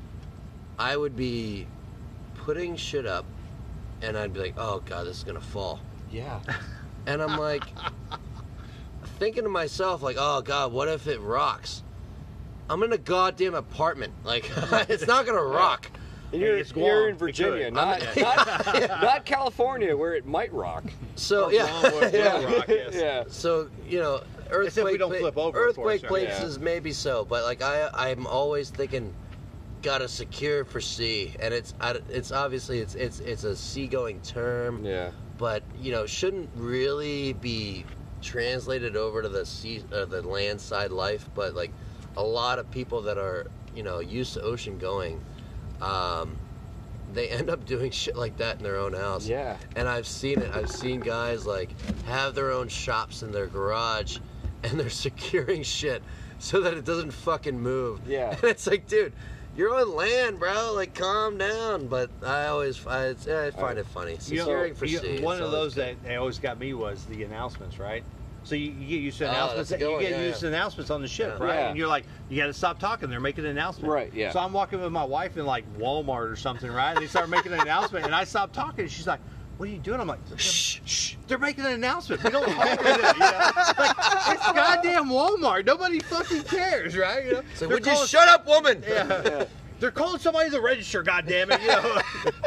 [SPEAKER 3] I would be putting shit up, and I'd be like, "Oh God, this is gonna fall."
[SPEAKER 4] Yeah.
[SPEAKER 3] And I'm like, thinking to myself, like, "Oh God, what if it rocks?" I'm in a goddamn apartment. Like, it's not gonna rock.
[SPEAKER 4] And you're,
[SPEAKER 2] it's Guam.
[SPEAKER 4] you're in
[SPEAKER 2] It
[SPEAKER 4] Virginia,
[SPEAKER 2] could.
[SPEAKER 4] not, not, not California, where it might rock.
[SPEAKER 3] So
[SPEAKER 2] Or
[SPEAKER 3] yeah,
[SPEAKER 2] Guam, where it will rock, yes.
[SPEAKER 4] Yeah.
[SPEAKER 3] So you know, earthquake.
[SPEAKER 2] Except we don't
[SPEAKER 3] pla-
[SPEAKER 2] flip over, of
[SPEAKER 3] Earthquake
[SPEAKER 2] course, right?
[SPEAKER 3] places, maybe so, but like I, I'm always thinking, gotta secure for sea, and it's, I, it's obviously it's it's it's a seagoing term,
[SPEAKER 4] Yeah.
[SPEAKER 3] but you know, shouldn't really be translated over to the sea, uh, the land side life. But like a lot of people that are you know used to ocean going, um, they end up doing shit like that in their own house.
[SPEAKER 4] Yeah.
[SPEAKER 3] And I've seen it. I've seen guys like have their own shops in their garage, and they're securing shit so that it doesn't fucking move.
[SPEAKER 4] Yeah.
[SPEAKER 3] And it's like, dude, you're on land, bro. Like, calm down. But I always, I, I find it funny.
[SPEAKER 2] You know,
[SPEAKER 3] Securing for
[SPEAKER 2] you-
[SPEAKER 3] sea.
[SPEAKER 2] one
[SPEAKER 3] it's
[SPEAKER 2] of
[SPEAKER 3] always
[SPEAKER 2] those that they always got me was the announcements, right? So you, you get used to
[SPEAKER 3] Oh,
[SPEAKER 2] announcements.
[SPEAKER 3] that's a good
[SPEAKER 2] You
[SPEAKER 3] one,
[SPEAKER 2] get
[SPEAKER 3] yeah,
[SPEAKER 2] used
[SPEAKER 3] yeah.
[SPEAKER 2] to announcements on the ship,
[SPEAKER 3] Yeah.
[SPEAKER 2] right?
[SPEAKER 4] Yeah.
[SPEAKER 2] And you're like, you got to stop talking. They're making an announcement.
[SPEAKER 4] Right, yeah.
[SPEAKER 2] So I'm walking with my wife in like Walmart or something, right? And they start making an announcement, and I stop talking. And she's like, "What are you doing?" I'm like, "Shh, shh! They're making an announcement. We don't talk to them, you know? Like, it's goddamn Walmart. Nobody fucking cares, right? You know?
[SPEAKER 3] So
[SPEAKER 2] They're
[SPEAKER 3] would you
[SPEAKER 2] calling-
[SPEAKER 3] shut up, woman?
[SPEAKER 2] Yeah. They're calling somebody to the register. God damn it! You know.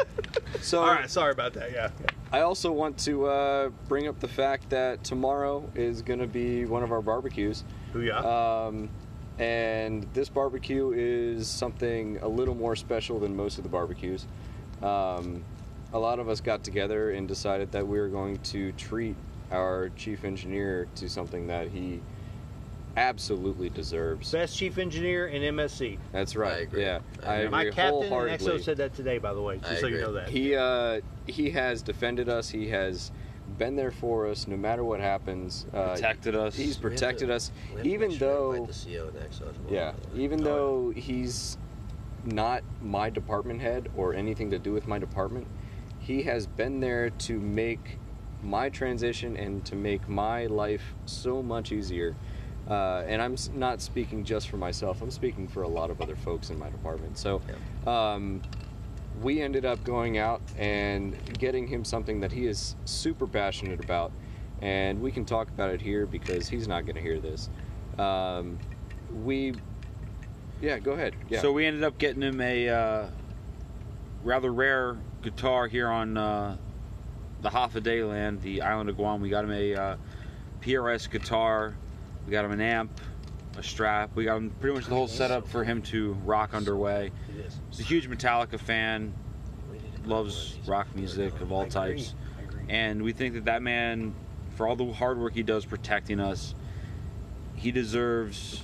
[SPEAKER 4] So
[SPEAKER 2] All right, sorry about that. Yeah.
[SPEAKER 4] I also want to uh, bring up the fact that tomorrow is going to be one of our barbecues.
[SPEAKER 2] Booyah.
[SPEAKER 4] Um, and this barbecue is something a little more special than most of the barbecues. Um, a lot of us got together and decided that we were going to treat our chief engineer to something that he absolutely deserves.
[SPEAKER 2] Best chief engineer in M S C.
[SPEAKER 4] That's right.
[SPEAKER 3] I agree.
[SPEAKER 4] Yeah,
[SPEAKER 3] I
[SPEAKER 4] I
[SPEAKER 3] agree.
[SPEAKER 4] agree
[SPEAKER 2] My captain in
[SPEAKER 4] wholeheartedly.
[SPEAKER 2] X O said that today, by the way,
[SPEAKER 3] I
[SPEAKER 2] just so you
[SPEAKER 3] agree.
[SPEAKER 2] know that.
[SPEAKER 4] He uh, he has defended us. He has been there for us no matter what happens. Uh,
[SPEAKER 1] Protected us.
[SPEAKER 4] He's protected us,
[SPEAKER 3] We have to
[SPEAKER 4] even
[SPEAKER 3] make sure to
[SPEAKER 4] though
[SPEAKER 3] invite the C O next as well,
[SPEAKER 4] yeah,
[SPEAKER 3] by the way.
[SPEAKER 4] even
[SPEAKER 2] Oh,
[SPEAKER 4] though he's not my department head or anything to do with my department, he has been there to make my transition and to make my life so much easier. Uh, and I'm s- not speaking just for myself. I'm speaking for a lot of other folks in my department. So, um, we ended up going out and getting him something that he is super passionate about, and we can talk about it here because he's not going to hear this. Um, we, yeah, go ahead. Yeah.
[SPEAKER 1] So we ended up getting him a uh, rather rare guitar here on uh, the Hafa Dayland, the island of Guam. We got him a uh, P R S guitar. We got him an amp, a strap. We got him pretty much the whole setup for him to rock underway.
[SPEAKER 2] It is.
[SPEAKER 1] He's a huge Metallica fan,
[SPEAKER 3] We need to put
[SPEAKER 1] loves
[SPEAKER 3] one of these
[SPEAKER 1] rock
[SPEAKER 3] up
[SPEAKER 1] music
[SPEAKER 3] there.
[SPEAKER 1] of all
[SPEAKER 2] I agree.
[SPEAKER 1] types.
[SPEAKER 2] I agree.
[SPEAKER 1] And we think that that man, for all the hard work he does protecting us, he deserves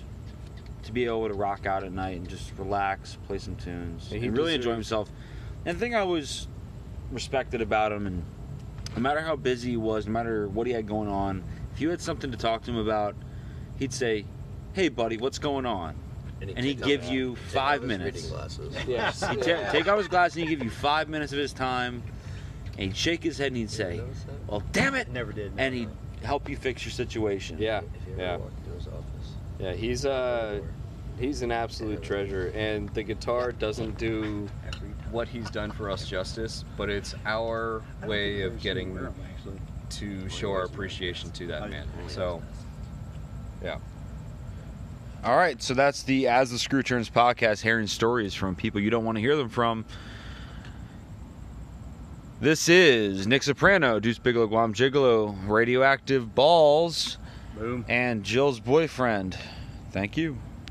[SPEAKER 1] to be able to rock out at night and just relax, play some tunes,
[SPEAKER 4] And
[SPEAKER 1] and,
[SPEAKER 4] he
[SPEAKER 1] really enjoy
[SPEAKER 4] deserves-
[SPEAKER 1] himself. And the thing I always respected about him, and no matter how busy he was, no matter what he had going on, if you had something to talk to him about, he'd say, "Hey, buddy, what's going on?" And he'd
[SPEAKER 3] take
[SPEAKER 1] give
[SPEAKER 3] off-
[SPEAKER 1] you
[SPEAKER 3] take off
[SPEAKER 1] five
[SPEAKER 3] his
[SPEAKER 1] minutes.
[SPEAKER 3] reading glasses.
[SPEAKER 4] yes.
[SPEAKER 1] He'd ta- take out his glasses and he'd give you five minutes of his time, and he'd shake his head and he'd say,
[SPEAKER 3] notice that?
[SPEAKER 1] "Well, damn it!"
[SPEAKER 2] Never did.
[SPEAKER 1] and he'd help you fix your situation.
[SPEAKER 4] Yeah.
[SPEAKER 3] If you ever
[SPEAKER 4] Yeah.
[SPEAKER 3] walk into his office.
[SPEAKER 4] Yeah. He's uh, he's an absolute treasure, and the guitar doesn't do what he's done for us justice, but it's our way of getting to show our appreciation to that man. So, yeah.
[SPEAKER 1] All right, so that's the As the Screw Turns podcast, hearing stories from people you don't want to hear them from. This is Nick Soprano, Deuce Bigelow, Guam Gigolo, Radioactive Balls,
[SPEAKER 2] Boom.
[SPEAKER 1] and Jill's boyfriend. Thank you.